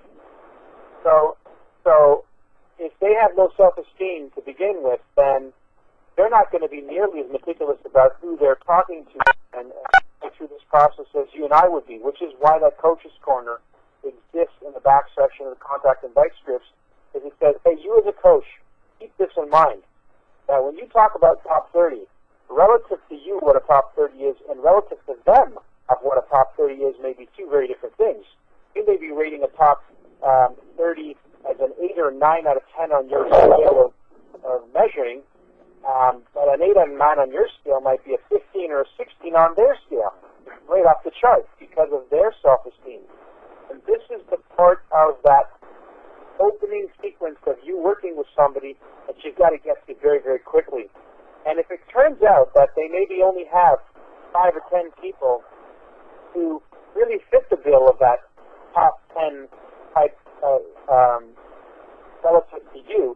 So, so if they have low self-esteem to begin with, then they're not going to be nearly as meticulous about who they're talking to and go through this process as you and I would be, which is why that coach's corner exists in the back section of the contact invite scripts. Is it says, hey, you as a coach, keep this in mind. Now, when you talk about top thirty, relative to you what a top thirty is and relative to them of what a top thirty is may be two very different things. You may be rating a top um, thirty as an eight or a nine out of ten on your scale of, of measuring, um, but an eight and a nine on your scale might be a fifteen or a sixteen on their scale, right off the chart because of their self-esteem. And this is the part of that opening sequence of you working with somebody that you've got to get to very, very quickly. And if it turns out that they maybe only have five or ten people who really fit the bill of that top ten type uh, um, relative to you,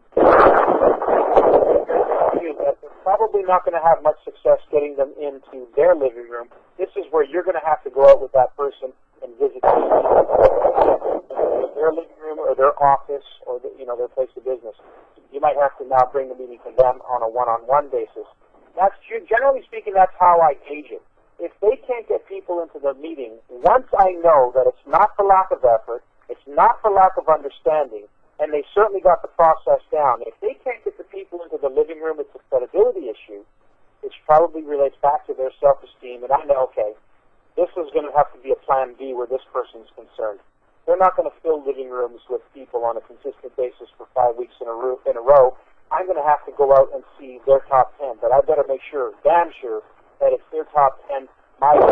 that they're probably not going to have much success getting them into their living room. This is where you're going to have to go out with that person and visit them. Their living room or their office or the, you know, their place of business. You might have to now bring the meeting to them on a one-on-one basis. That's generally speaking, that's how I gauge it. If they can't get people into the meeting, once I know that it's not for lack of effort, it's not for lack of understanding, and they certainly got the process down. If they can't get the people into the living room, it's a credibility issue, which probably relates back to their self-esteem, and I know, okay, this is going to have to be a plan B where this person's concerned. They're not going to fill living rooms with people on a consistent basis for five weeks in a, row, in a row. I'm going to have to go out and see their top ten, but I better make sure, damn sure, that it's their top ten. My I'm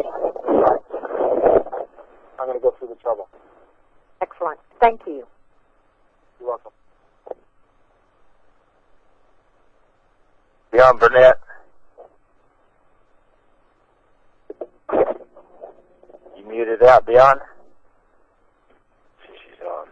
going to go through the trouble. Excellent. Thank you. You're welcome. Dion Burnett. You muted out, Dion. She's on.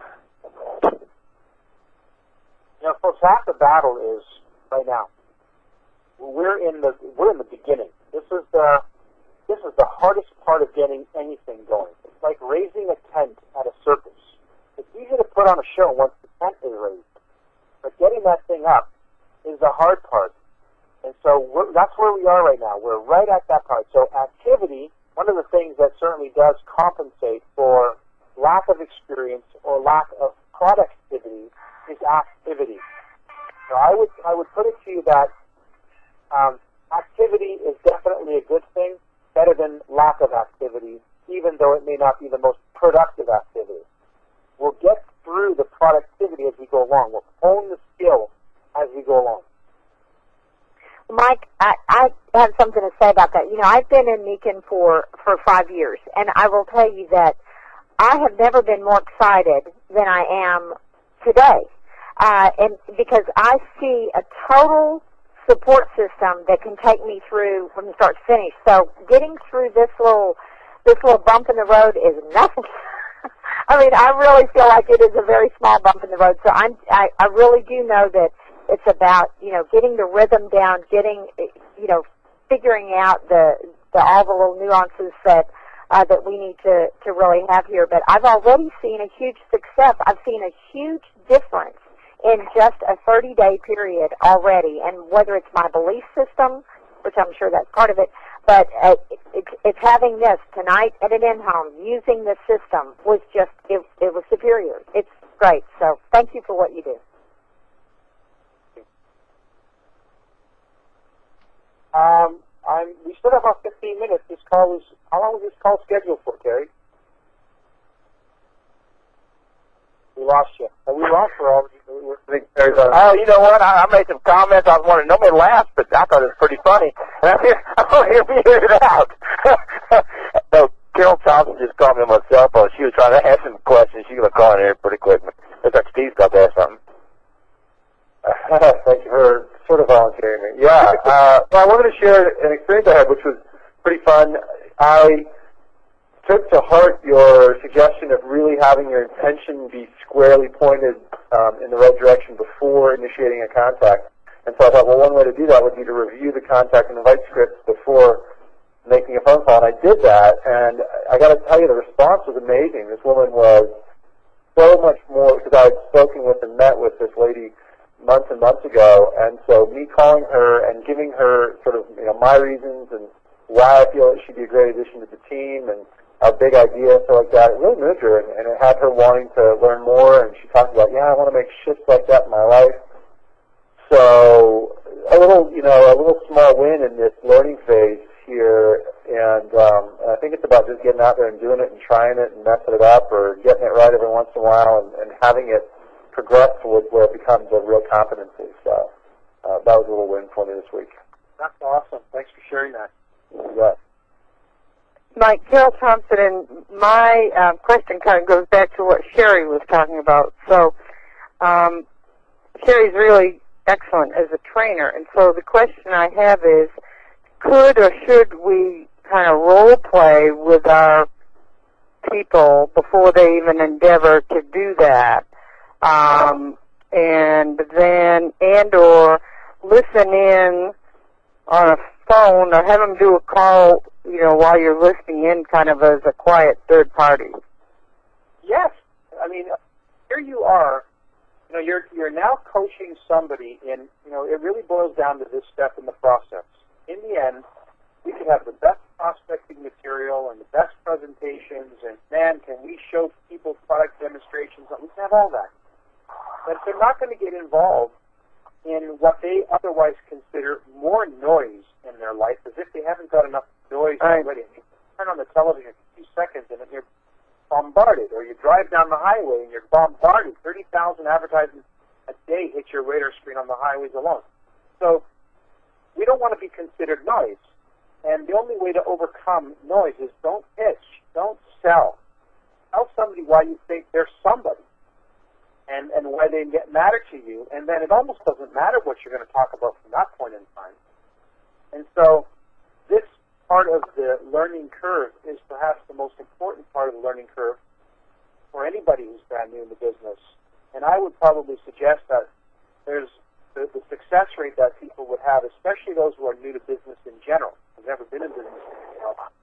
You know, folks, half the battle is right now. We're in the we're in the beginning. This is the this is the hardest part of getting anything going. It's like raising a tent at a circus. It's easy to put on a show once the tent is raised, but getting that thing up is the hard part. And so we're, that's where we are right now. We're right at that part. So activity, one of the things that certainly does compensate for lack of experience or lack of productivity is activity. So I would I would put it to you that um, activity is definitely a good thing, better than lack of activity, even though it may not be the most productive activity. We'll get through the productivity as we go along. We'll hone the skill as we go along. Mike, I, I have something to say about that. You know, I've been in Niken for, for five years, and I will tell you that I have never been more excited than I am today. Uh, and because I see a total support system that can take me through from start to finish. So getting through this little this little bump in the road is nothing. I mean, I really feel like it is a very small bump in the road. So I'm, I, I really do know that it's about, you know, getting the rhythm down, getting, you know, figuring out the, the all the little nuances that uh, that we need to, to really have here. But I've already seen a huge success. I've seen a huge difference in just a thirty-day period already. And whether it's my belief system, which I'm sure that's part of it, but uh, it, it's having this tonight at an in-home, using this system was just, it, it was superior. It's great. So thank you for what you do. Um, I'm, we still have about fifteen minutes. This call was, how long was this call scheduled for, Terry? We lost you. Are we lost for all? I think there's a, oh, you know what? I, I made some comments. I was wondering, nobody laughed, but I thought it was pretty funny. And I'm here, I want to hear me hear it out. So Carol Thompson just called me on my cell phone. She was trying to ask some questions. She's going to call in here pretty quick. Looks like Steve's got to ask something. Uh, thank you for sort of volunteering me. Yeah, uh, well, I wanted to share an experience I had, which was pretty fun. I took to heart your suggestion of really having your intention be squarely pointed um, in the right direction before initiating a contact. And so I thought, well, one way to do that would be to review the contact and invite scripts before making a phone call. And I did that, and I got to tell you, the response was amazing. This woman was so much more, because I had spoken with and met with this lady months and months ago, and so me calling her and giving her sort of, you know, my reasons and why I feel that she'd be a great addition to the team and our big idea, so like that, it really moved her, and, and it had her wanting to learn more, and she talked about, yeah, I want to make shifts like that in my life. So a little, you know, a little small win in this learning phase here, and, um, and I think it's about just getting out there and doing it and trying it and messing it up or getting it right every once in a while and, and having it progress towards where it becomes a real competency. So uh, that was a little win for me this week. That's awesome. Thanks for sharing that. Yeah. Mike, Carol Thompson, and my uh, question kind of goes back to what Sherry was talking about. So um, Sherry's really excellent as a trainer, and so the question I have is, could or should we kind of role play with our people before they even endeavor to do that? Um, and then, and or listen in on a phone or have them do a call, you know, while you're listening in kind of as a quiet third party. Yes. I mean, here you are, you know, you're, you're now coaching somebody in, you know, it really boils down to this step in the process. In the end, we can have the best prospecting material and the best presentations, and man, can we show people product demonstrations, we can have all that. But they're not going to get involved in what they otherwise consider more noise in their life, as if they haven't got enough noise right. already. You turn on the television for two seconds and you're bombarded, or you drive down the highway and you're bombarded. thirty thousand advertisements a day hit your radar screen on the highways alone. So we don't want to be considered noise. And the only way to overcome noise is don't pitch, don't sell. Tell somebody why you think they're somebody. And, and why they get matter to you, and then it almost doesn't matter what you're going to talk about from that point in time. And so this part of the learning curve is perhaps the most important part of the learning curve for anybody who's brand new in the business. And I would probably suggest that there's the, the success rate that people would have, especially those who are new to business in general, who've never been in business, you know,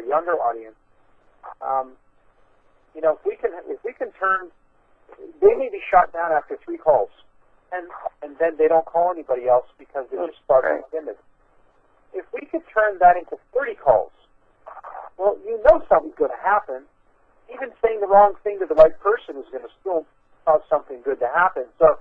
younger audience, um, you know, if we can if we can turn, they may be shot down after three calls, and and then they don't call anybody else because they're just starting timid. If we could turn that into thirty calls, well, you know something's going to happen. Even saying the wrong thing to the right person is going to still cause something good to happen. So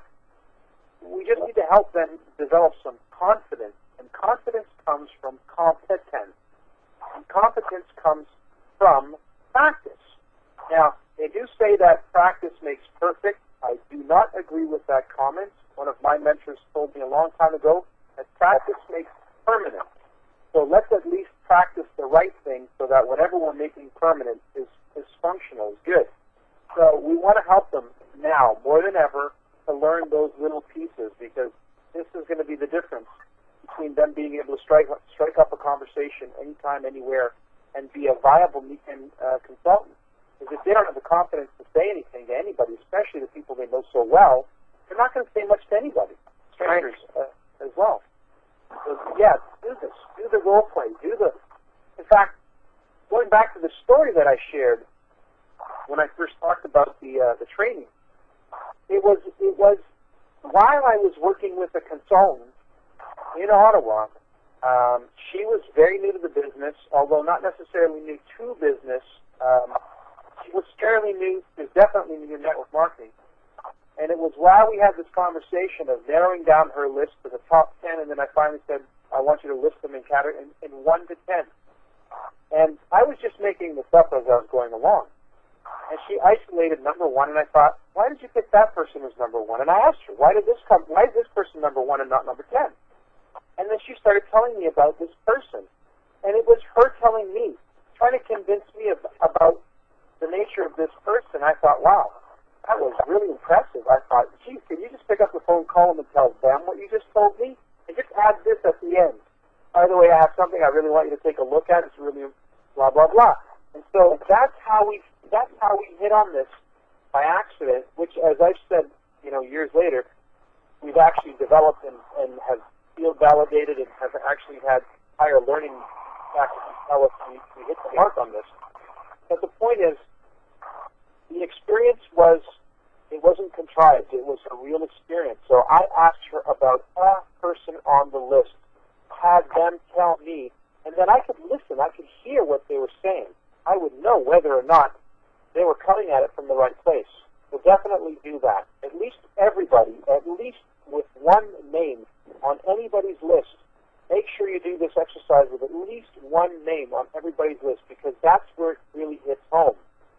we just need to help them develop some confidence, and confidence comes from competence. And competence comes from practice. Now, they do say that practice makes perfect. I do not agree with that comment. One of my mentors told me a long time ago that practice makes permanent. So let's at least practice the right thing so that whatever we're making permanent is, is functional, is good. So we want to help them now, more than ever, to learn those little pieces, because this is going to be the difference between them being able to strike, strike up a conversation anytime, anywhere, and be a viable uh, consultant. Because if they don't have the confidence to say anything to anybody, especially the people they know so well, they're not going to say much to anybody, strangers uh, as well. So, yeah, do this. Do the role play. Do the. In fact, going back to the story that I shared when I first talked about the uh, the training, it was it was while I was working with a consultant in Ottawa. Um, she was very new to the business, although not necessarily new to business. Um, she was fairly new. She was definitely new to network marketing. And it was while we had this conversation of narrowing down her list to the top ten, and then I finally said, I want you to list them in, category, in, in one to ten. And I was just making this up as I was going along. And she isolated number one, and I thought, why did you pick that person as number one? And I asked her, why did this come? Why is this person number one and not number ten? And then she started telling me about this person. And it was her telling me, trying to convince me of, about the nature of this person. I thought, wow. That was really impressive. I thought, geez, can you just pick up the phone, call them, and tell them what you just told me? And just add this at the end. By the way, I have something I really want you to take a look at. It's really blah, blah, blah. And so that's how we that's how we hit on this by accident, which, as I've said, you know, years later, we've actually developed and, and have field validated and have actually had higher learning factors tell us we, we hit the mark on this. But the point is, the experience was, it wasn't contrived. It was a real experience. So I asked her about a person on the list, had them tell me, and then I could listen. I could hear what they were saying. I would know whether or not they were coming at it from the right place. So definitely do that. At least everybody, at least with one name on anybody's list, make sure you do this exercise with at least one name on everybody's list, because that's where it really hits home.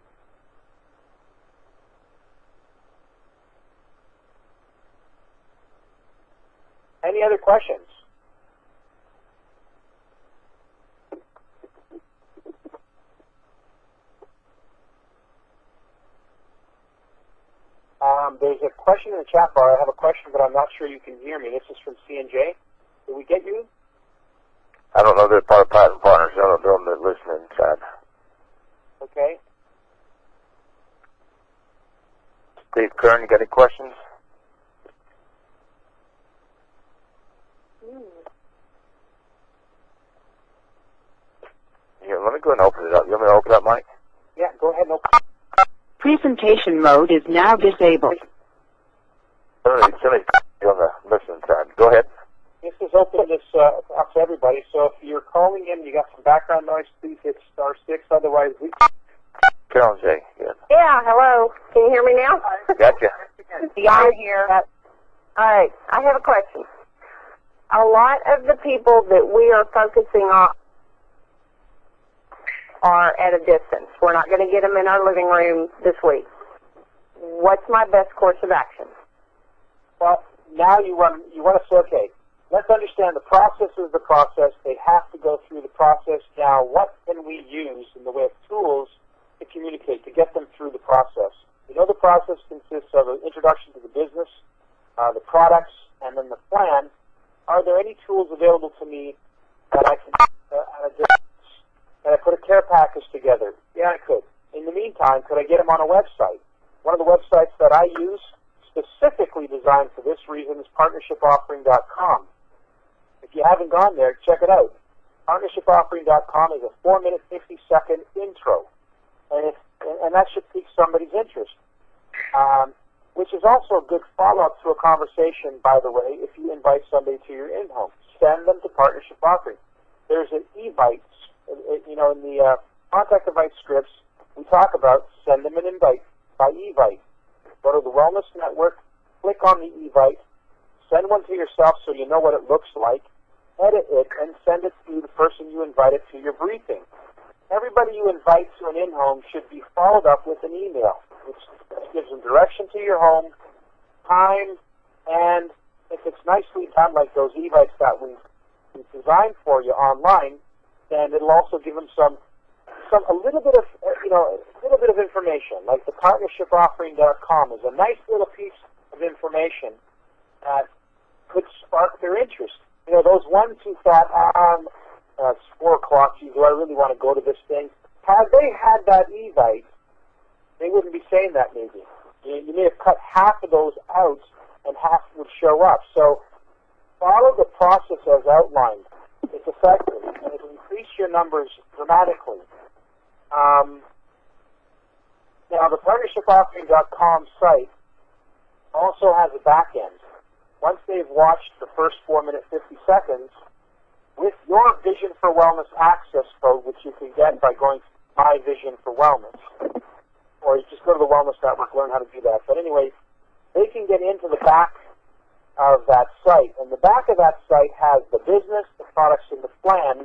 Any other questions? Um, there's a question in the chat bar. I have a question, but I'm not sure you can hear me. This is from C and J. Did we get you? I don't know. They're part of Patent Partners. I don't know them. They're listening inside. Okay. Steve Kern, you got any questions? Here, let me go ahead and open it up. You want me to open it up, Mike? Yeah, go ahead and open it. Presentation mode is now disabled. Somebody, somebody on the listening side. Go ahead. This is open this, uh, up to everybody, so if you're calling in, you got some background noise, please hit star six. Otherwise, we... Carolyn J. Good. Yeah, hello. Can you hear me now? Gotcha. Yeah, I'm here. All right, I have a question. A lot of the people that we are focusing on are at a distance. We're not going to get them in our living room this week. What's my best course of action? Well, now you want, you want to say, okay, let's understand the process is the process. They have to go through the process. Now, what can we use in the way of tools to communicate, to get them through the process? We know the process consists of an introduction to the business, uh, the products, and then the plan. Are there any tools available to me that I can, uh, at a distance? Can I put a care package together? Yeah, I could. In the meantime, could I get them on a website? One of the websites that I use, specifically designed for this reason, is partnership offering dot com. If you haven't gone there, check it out. partnership offering dot com is a four minute, fifty second intro. And, if, and that should pique somebody's interest. Um, which is also a good follow-up to a conversation, by the way, if you invite somebody to your in-home. Send them to Partnership Offering. There's an e-invite, you know, in the uh, contact invite scripts, we talk about send them an invite by e-invite. Go to the Wellness Network, click on the e-invite, send one to yourself so you know what it looks like, edit it, and send it to the person you invited to your briefing. Everybody you invite to an in-home should be followed up with an email, which gives them direction to your home, time, and if it's nicely done like those e-invites that we've, we've designed for you online, then it'll also give them some, some a little bit of, you know, a little bit of information. Like the partnership offering dot com is a nice little piece of information that could spark their interest. You know, those ones who thought, um, uh, it's four o'clock, geez, do I really want to go to this thing? Had they had that e-invite, they wouldn't be saying that maybe. You, you may have cut half of those out and half would show up. So follow the process as outlined. It's effective, and it will increase your numbers dramatically. Um, now, the partnership offering dot com site also has a back end. Once they've watched the first four minute, fifty seconds, with your Vision for Wellness access code, which you can get by going to My Vision for Wellness, or you just go to the Wellness Network, learn how to do that. But anyway, they can get into the back of that site, and the back of that site has the business, the products, and the plan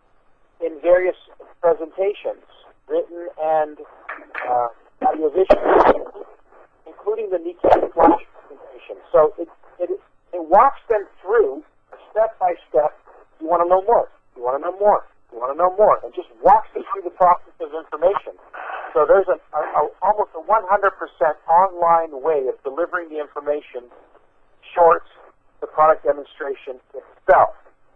in various presentations, written and uh, audiovisual, including the Nikkei Flash presentation. So it, it, it walks them through step by step. You want to know more. You want to know more. You want to know more. And just walks them through the process of information. So there's a, a, a, almost a one hundred percent online way of delivering the information, short the product demonstration itself.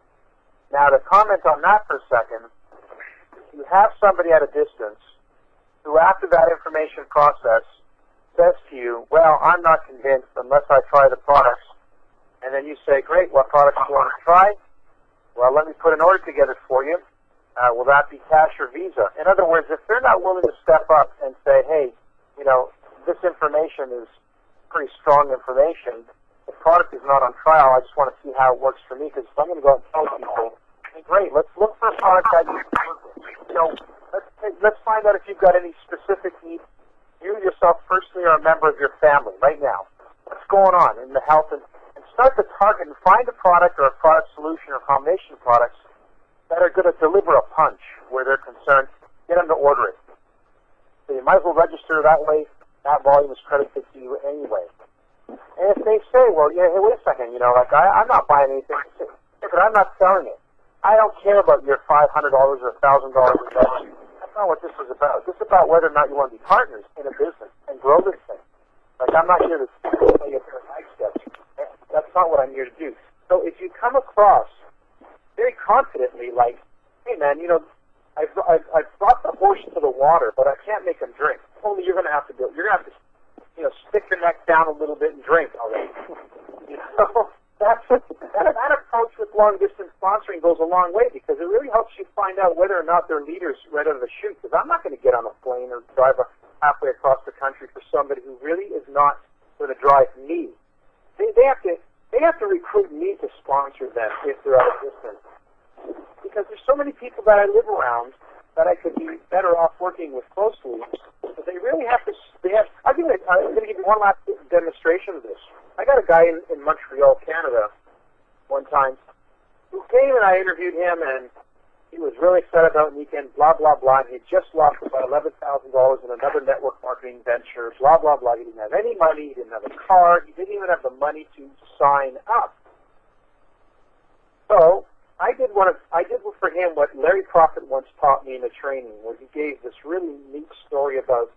Now, to comment on that for a second, you have somebody at a distance who, after that information process, says to you, well, I'm not convinced unless I try the products. And then you say, great, what products do you want to try? Well, let me put an order together for you. Uh, will that be cash or Visa? In other words, if they're not willing to step up and say, hey, you know, this information is pretty strong information, the product is not on trial, I just want to see how it works for me, because if I'm going to go out and tell people, hey, great, let's look for a product that you, you know, let's, let's find out if you've got any specific needs, you yourself personally or a member of your family right now. What's going on in the health and start to target and find a product or a product solution or combination of products that are going to deliver a punch where they're concerned. Get them to order it. So you might as well register that way. That volume is credited to you anyway. And if they say, well, yeah, hey, wait a second, you know, like I, I'm not buying anything, yeah, but I'm not selling it. I don't care about your five hundred dollars or one thousand dollars investment. That's not what this is about. This is about whether or not you want to be partners in a business and grow this thing. Like I'm not here to say a pair of nice steps. That's not what I'm here to do. So if you come across very confidently, like, hey man, you know, I've, I've, I've brought the horse to the water, but I can't make him drink. Only you're going to have to do it. You're going to have to, you know, stick your neck down a little bit and drink already. You know, that's, that, that approach with long-distance sponsoring goes a long way because it really helps you find out whether or not they're leaders right out of the chute. Because I'm not going to get on a plane or drive a, halfway across the country for somebody who really is not going to drive me. They, they have to they have to recruit me to sponsor them if they're at a distance. Because there's so many people that I live around that I could be better off working with closely. But they really have to. They have. I'm going to. I'm going to give you one last demonstration of this. I got a guy in, in Montreal, Canada, one time, who came and I interviewed him, and he was really excited about Weekend, blah blah blah. And he had just lost about eleven thousand dollars in another network marketing venture, blah blah blah. He didn't have any money. He didn't have a car. He didn't even have the money to sign up. So I did one of I did for him what Larry Prophet once taught me in a training, where he gave this really neat story about,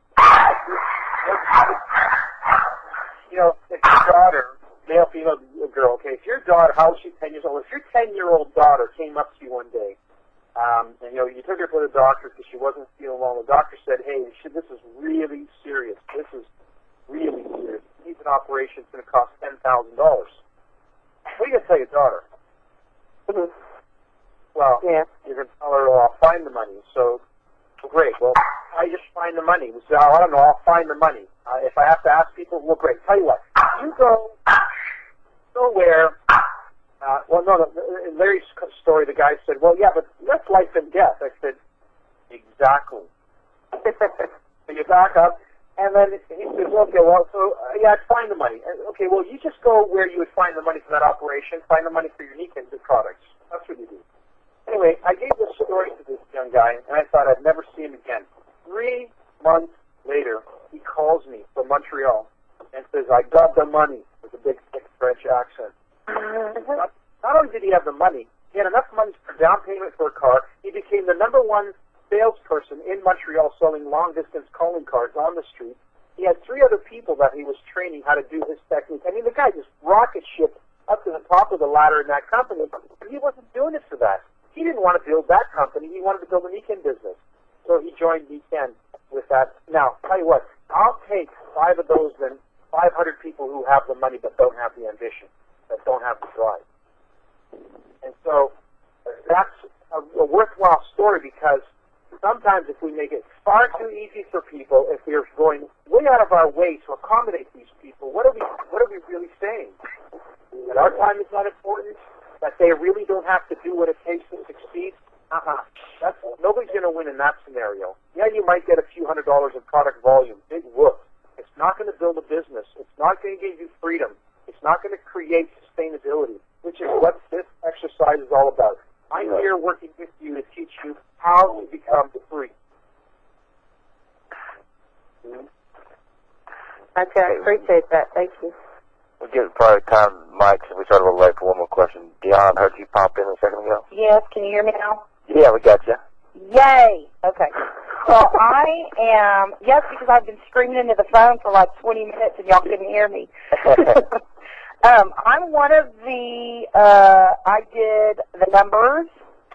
you know, if your daughter, male, female, girl, okay, if your daughter, how old is she, ten years old? If your ten-year-old daughter came up to you one day, um, and you know, you took her to the doctor because she wasn't feeling well, the doctor said, hey, this is really serious. This is really serious. Needs an operation. It's going to cost ten thousand dollars. What are you going to tell your daughter? Well, Yeah. you're going to tell her, oh, I'll find the money. So, great. Well, I just find the money. We say, oh, I don't know, I'll find the money. Uh, if I have to ask people, well, great. Tell you what, you go, go where, uh, well, no, no, in Larry's story, the guy said, well, yeah, but that's life and death. I said, exactly. So you back up, and then he says, okay, well, so, uh, yeah, find the money. Uh, okay, well, you just go where you would find the money for that operation, find the money for your Nikken products. That's what you do. Anyway, I gave this story to this young guy, and I thought I'd never see him again. Three months later, he calls me from Montreal and says, I got the money, with a big, thick French accent. not, not only did he have the money, he had enough money for down payment for a car. He became the number one salesperson in Montreal selling long-distance calling cards on the street. He had three other people that he was training how to do his technique. I mean, the guy just rocket shipped up to the top of the ladder in that company, but he wasn't doing it for that. He didn't want to build that company. He wanted to build a Nikken business. So he joined Nikken with that. Now, tell you what, I'll take five of those than five hundred people who have the money but don't have the ambition, that don't have the drive. And so that's a, a worthwhile story, because sometimes if we make it far too easy for people, if we're going way out of our way to accommodate these people, what are we, what are we really saying? That our time is not important? That they really don't have to do what it takes to succeed? Uh-uh. That's, nobody's going to win in that scenario. Yeah, you might get a few hundred dollars in product volume. Big whoop. It's not going to build a business. It's not going to give you freedom. It's not going to create sustainability, which is what this exercise is all about. I'm here working with you to teach you how to become free. Okay, I appreciate that. Thank you. We'll get probably time, Mike, since we started a little late, for one more question. Dion, heard you pop in a second ago. Yes, can you hear me now? Yeah, we got you. Yay! Okay. Well, I am, yes, because I've been screaming into the phone for like twenty minutes and y'all couldn't hear me. um, I'm one of the, uh, I did the numbers,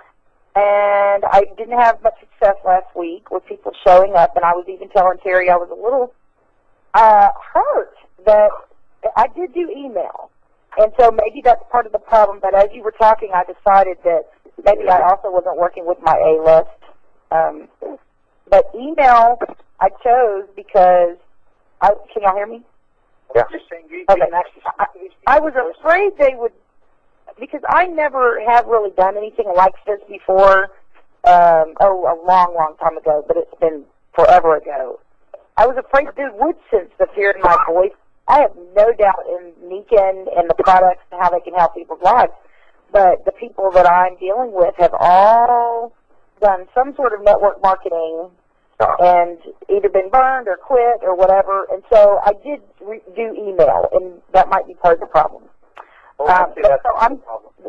and I didn't have much success last week with people showing up, and I was even telling Terry I was a little uh, hurt that I did do email. And so maybe that's part of the problem, but as you were talking, I decided that maybe I also wasn't working with my A-list. Um, but email I chose because, I, can y'all hear me? Yeah. Okay. I, I was afraid they would, because I never have really done anything like this before, um, oh, a long, long time ago, but it's been forever ago. I was afraid they would sense the fear in my voice. I have no doubt in Nikken and the products and how they can help people's lives. But the people that I'm dealing with have all done some sort of network marketing and either been burned or quit or whatever. And so I did re- do email, and that might be part of the problem. Oh, um, but so I'm,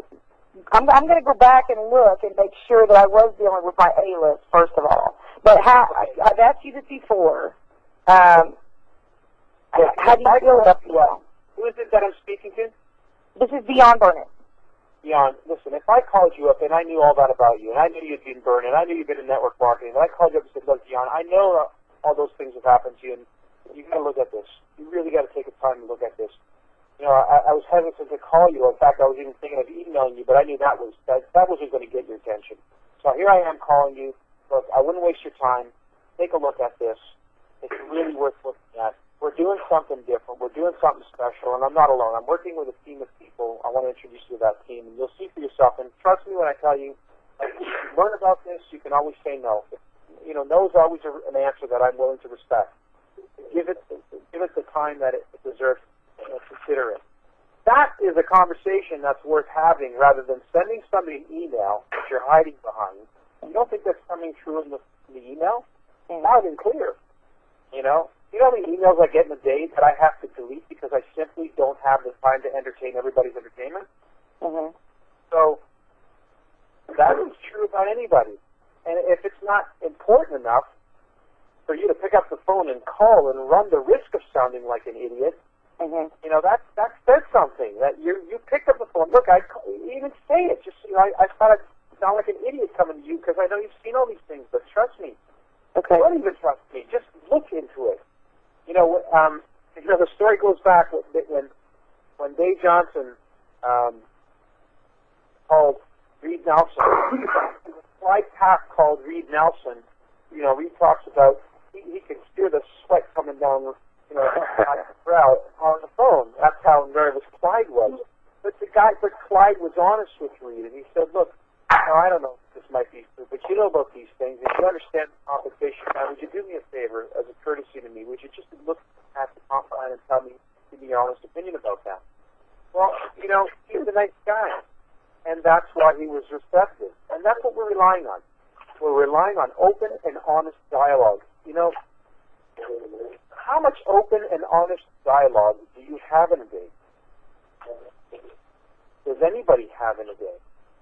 I'm, I'm going to go back and look and make sure that I was dealing with my A-list, first of all. But how, I, I've asked you this before. Um, Yeah, how do you feel about the well? Who is it that I'm speaking to? This is Dion Burnett. Dion, listen, if I called you up and I knew all that about you, and I knew you'd been burned, and I knew you'd been in network marketing, and I called you up and said, look, Dion, I know all those things have happened to you, and you got to look at this. You really got to take the time to look at this. You know, I, I was hesitant to call you. In fact, I was even thinking of emailing you, but I knew that was that, that wasn't going to get your attention. So here I am calling you. Look, I wouldn't waste your time. Take a look at this. It's really worth looking at. We're doing something different. We're doing something special, and I'm not alone. I'm working with a team of people. I want to introduce you to that team, and you'll see for yourself. And trust me when I tell you, like, if you learn about this, you can always say no. You know, no is always a, an answer that I'm willing to respect. Give it, give it the time that it, it deserves. You know, consider it. That is a conversation that's worth having, rather than sending somebody an email that you're hiding behind. You don't think that's coming through in the, in the email? Loud and clear. You know. You know how many emails I get in a day that I have to delete because I simply don't have the time to entertain everybody's entertainment? Mm-hmm. So that is true about anybody. And if it's not important enough for you to pick up the phone and call and run the risk of sounding like an idiot, mm-hmm. you know, that that says something. That you you picked up the phone. Look, I even say it. Just you know, I, I thought I'd sound like an idiot coming to you because I know you've seen all these things. But trust me, okay. Don't even trust me. Just look into it. You know, um, you know, the story goes back when when Dave Johnson um, called Reed Nelson Clyde Pack called Reed Nelson. You know, Reed talks about he, he can steer the sweat coming down, you know, the brow on the phone. That's how nervous Clyde was. But the guy, but Clyde was honest with Reed, and he said, "Look, now, I don't know if this might be true, but you know about these things, and you understand the competition. Now, would you do me a favor, as a courtesy to me? Would you just look at the comp line and tell me, give me your honest opinion about that?" Well, you know, he's a nice guy, and that's why he was receptive. And that's what we're relying on. We're relying on open and honest dialogue. You know, how much open and honest dialogue do you have in a day? Does anybody have in a day?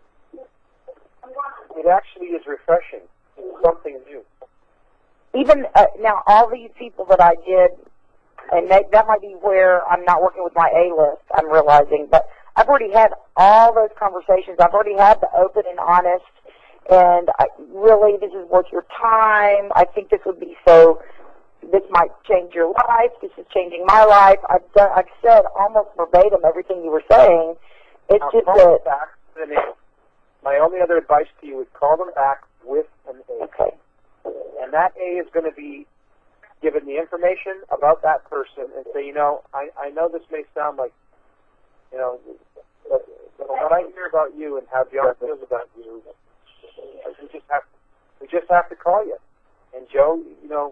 It actually is refreshing. It's something new. Even uh, now, all these people that I did, and that, that might be where I'm not working with my A-list, I'm realizing, but I've already had all those conversations. I've already had the open and honest, and I, really, this is worth your time. I think this would be so, this might change your life. This is changing my life. I've, done, I've said almost verbatim everything you were saying. It's I'll just call that... them back to the name. My only other advice to you is call them back with an A. Okay. And that A is going to be given the information about that person and say, you know, I, I know this may sound like, you know, but, but what I hear about you and how John feels about you, we just have we just have to call you. And Joe, you know,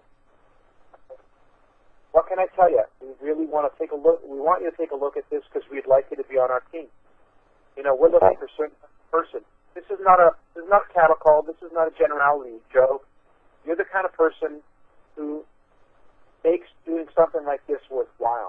what can I tell you? We really want to take a look. We want you to take a look at this because we'd like you to be on our team. You know, we're looking for a certain person. This is not a this is not a cattle call. This is not a generality, Joe. You're the kind of person who makes doing something like this worthwhile.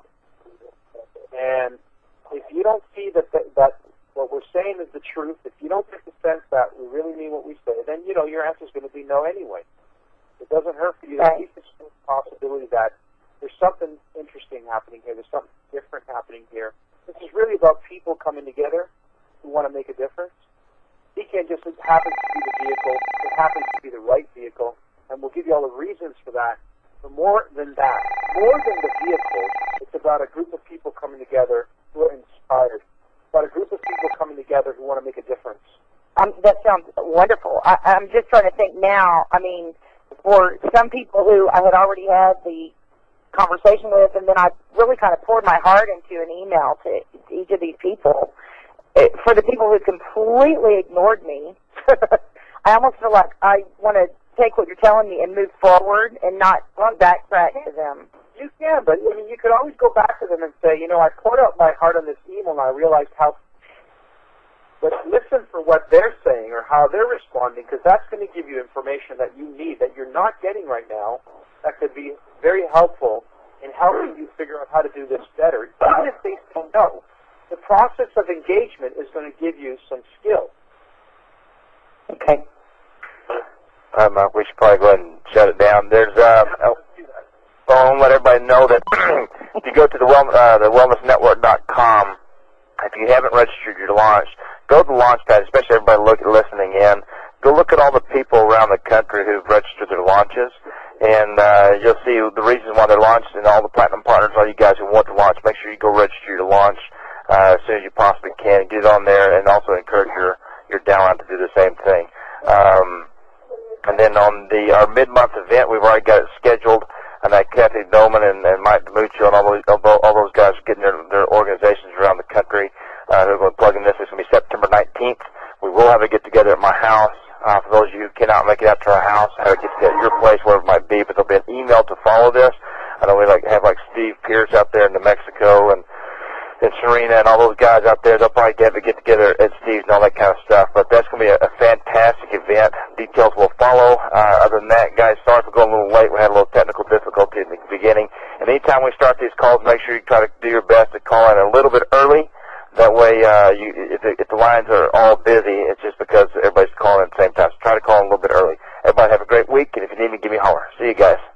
And if you don't see that that, that what we're saying is the truth, if you don't get the sense that we really mean what we say, then you know your answer is going to be no anyway. It doesn't hurt for you to keep the possibility that there's something interesting happening here. There's something different happening here. This is really about people coming together who want to make a difference. D K N just happens to be the vehicle. It happens to be the right vehicle, and we'll give you all the reasons for that. But more than that, more than the vehicle, it's about a group of people coming together who are inspired. It's about a group of people coming together who want to make a difference. Um, that sounds wonderful. I, I'm just trying to think now. I mean, for some people who I had already had the conversation with, and then I really kind of poured my heart into an email to, to each of these people. It, for the people who completely ignored me, I almost feel like I want to take what you're telling me and move forward and not backtrack to them. You can, but I mean, you could always go back to them and say, you know, I poured out my heart on this email and I realized how. But listen for what they're saying or how they're responding, because that's going to give you information that you need that you're not getting right now. That could be very helpful in helping you figure out how to do this better, even if they don't know. The process of engagement is going to give you some skill. Okay. All right, Mark, we should probably go ahead and shut it down. There's um, a phone. Let everybody know that if you go to the, well, uh, the wellness network dot com, if you haven't registered your launch, go to the launch pad, especially everybody look, listening in. Go look at all the people around the country who've registered their launches, and uh, you'll see the reasons why they're launched and all the platinum partners, all you guys who want to launch. Make sure you go register your launch uh, as soon as you possibly can. Get it on there, and also encourage your, your downline to do the same thing. Um, and then on the our mid-month event, we've already got it scheduled, and that Kathy Doman and, and Mike DiMuccio and all those, all those guys are getting their, their organizations around the country uh, who are going to plug in this. It's going to be September nineteenth. We will have a get-together at my house. Uh, for those of you who cannot make it out to our house, have a get-together at your place, wherever it might be, but there'll be an email to follow this. I know we like have like Steve Pierce out there in New Mexico and and Serena and all those guys out there. They'll probably have a get-together at Steve's and all that kind of stuff. But that's going to be a, a fantastic event. Details will follow. Uh, other than that, guys, sorry for going a little late. We had a little technical difficulty in the beginning. And anytime we start these calls, make sure you try to do your best to call in a little bit early. That way, uh, you, if, the, if the lines are all busy, it's just because everybody's calling at the same time. So try to call in a little bit early. Everybody have a great week, and if you need me, give me a holler. See you guys.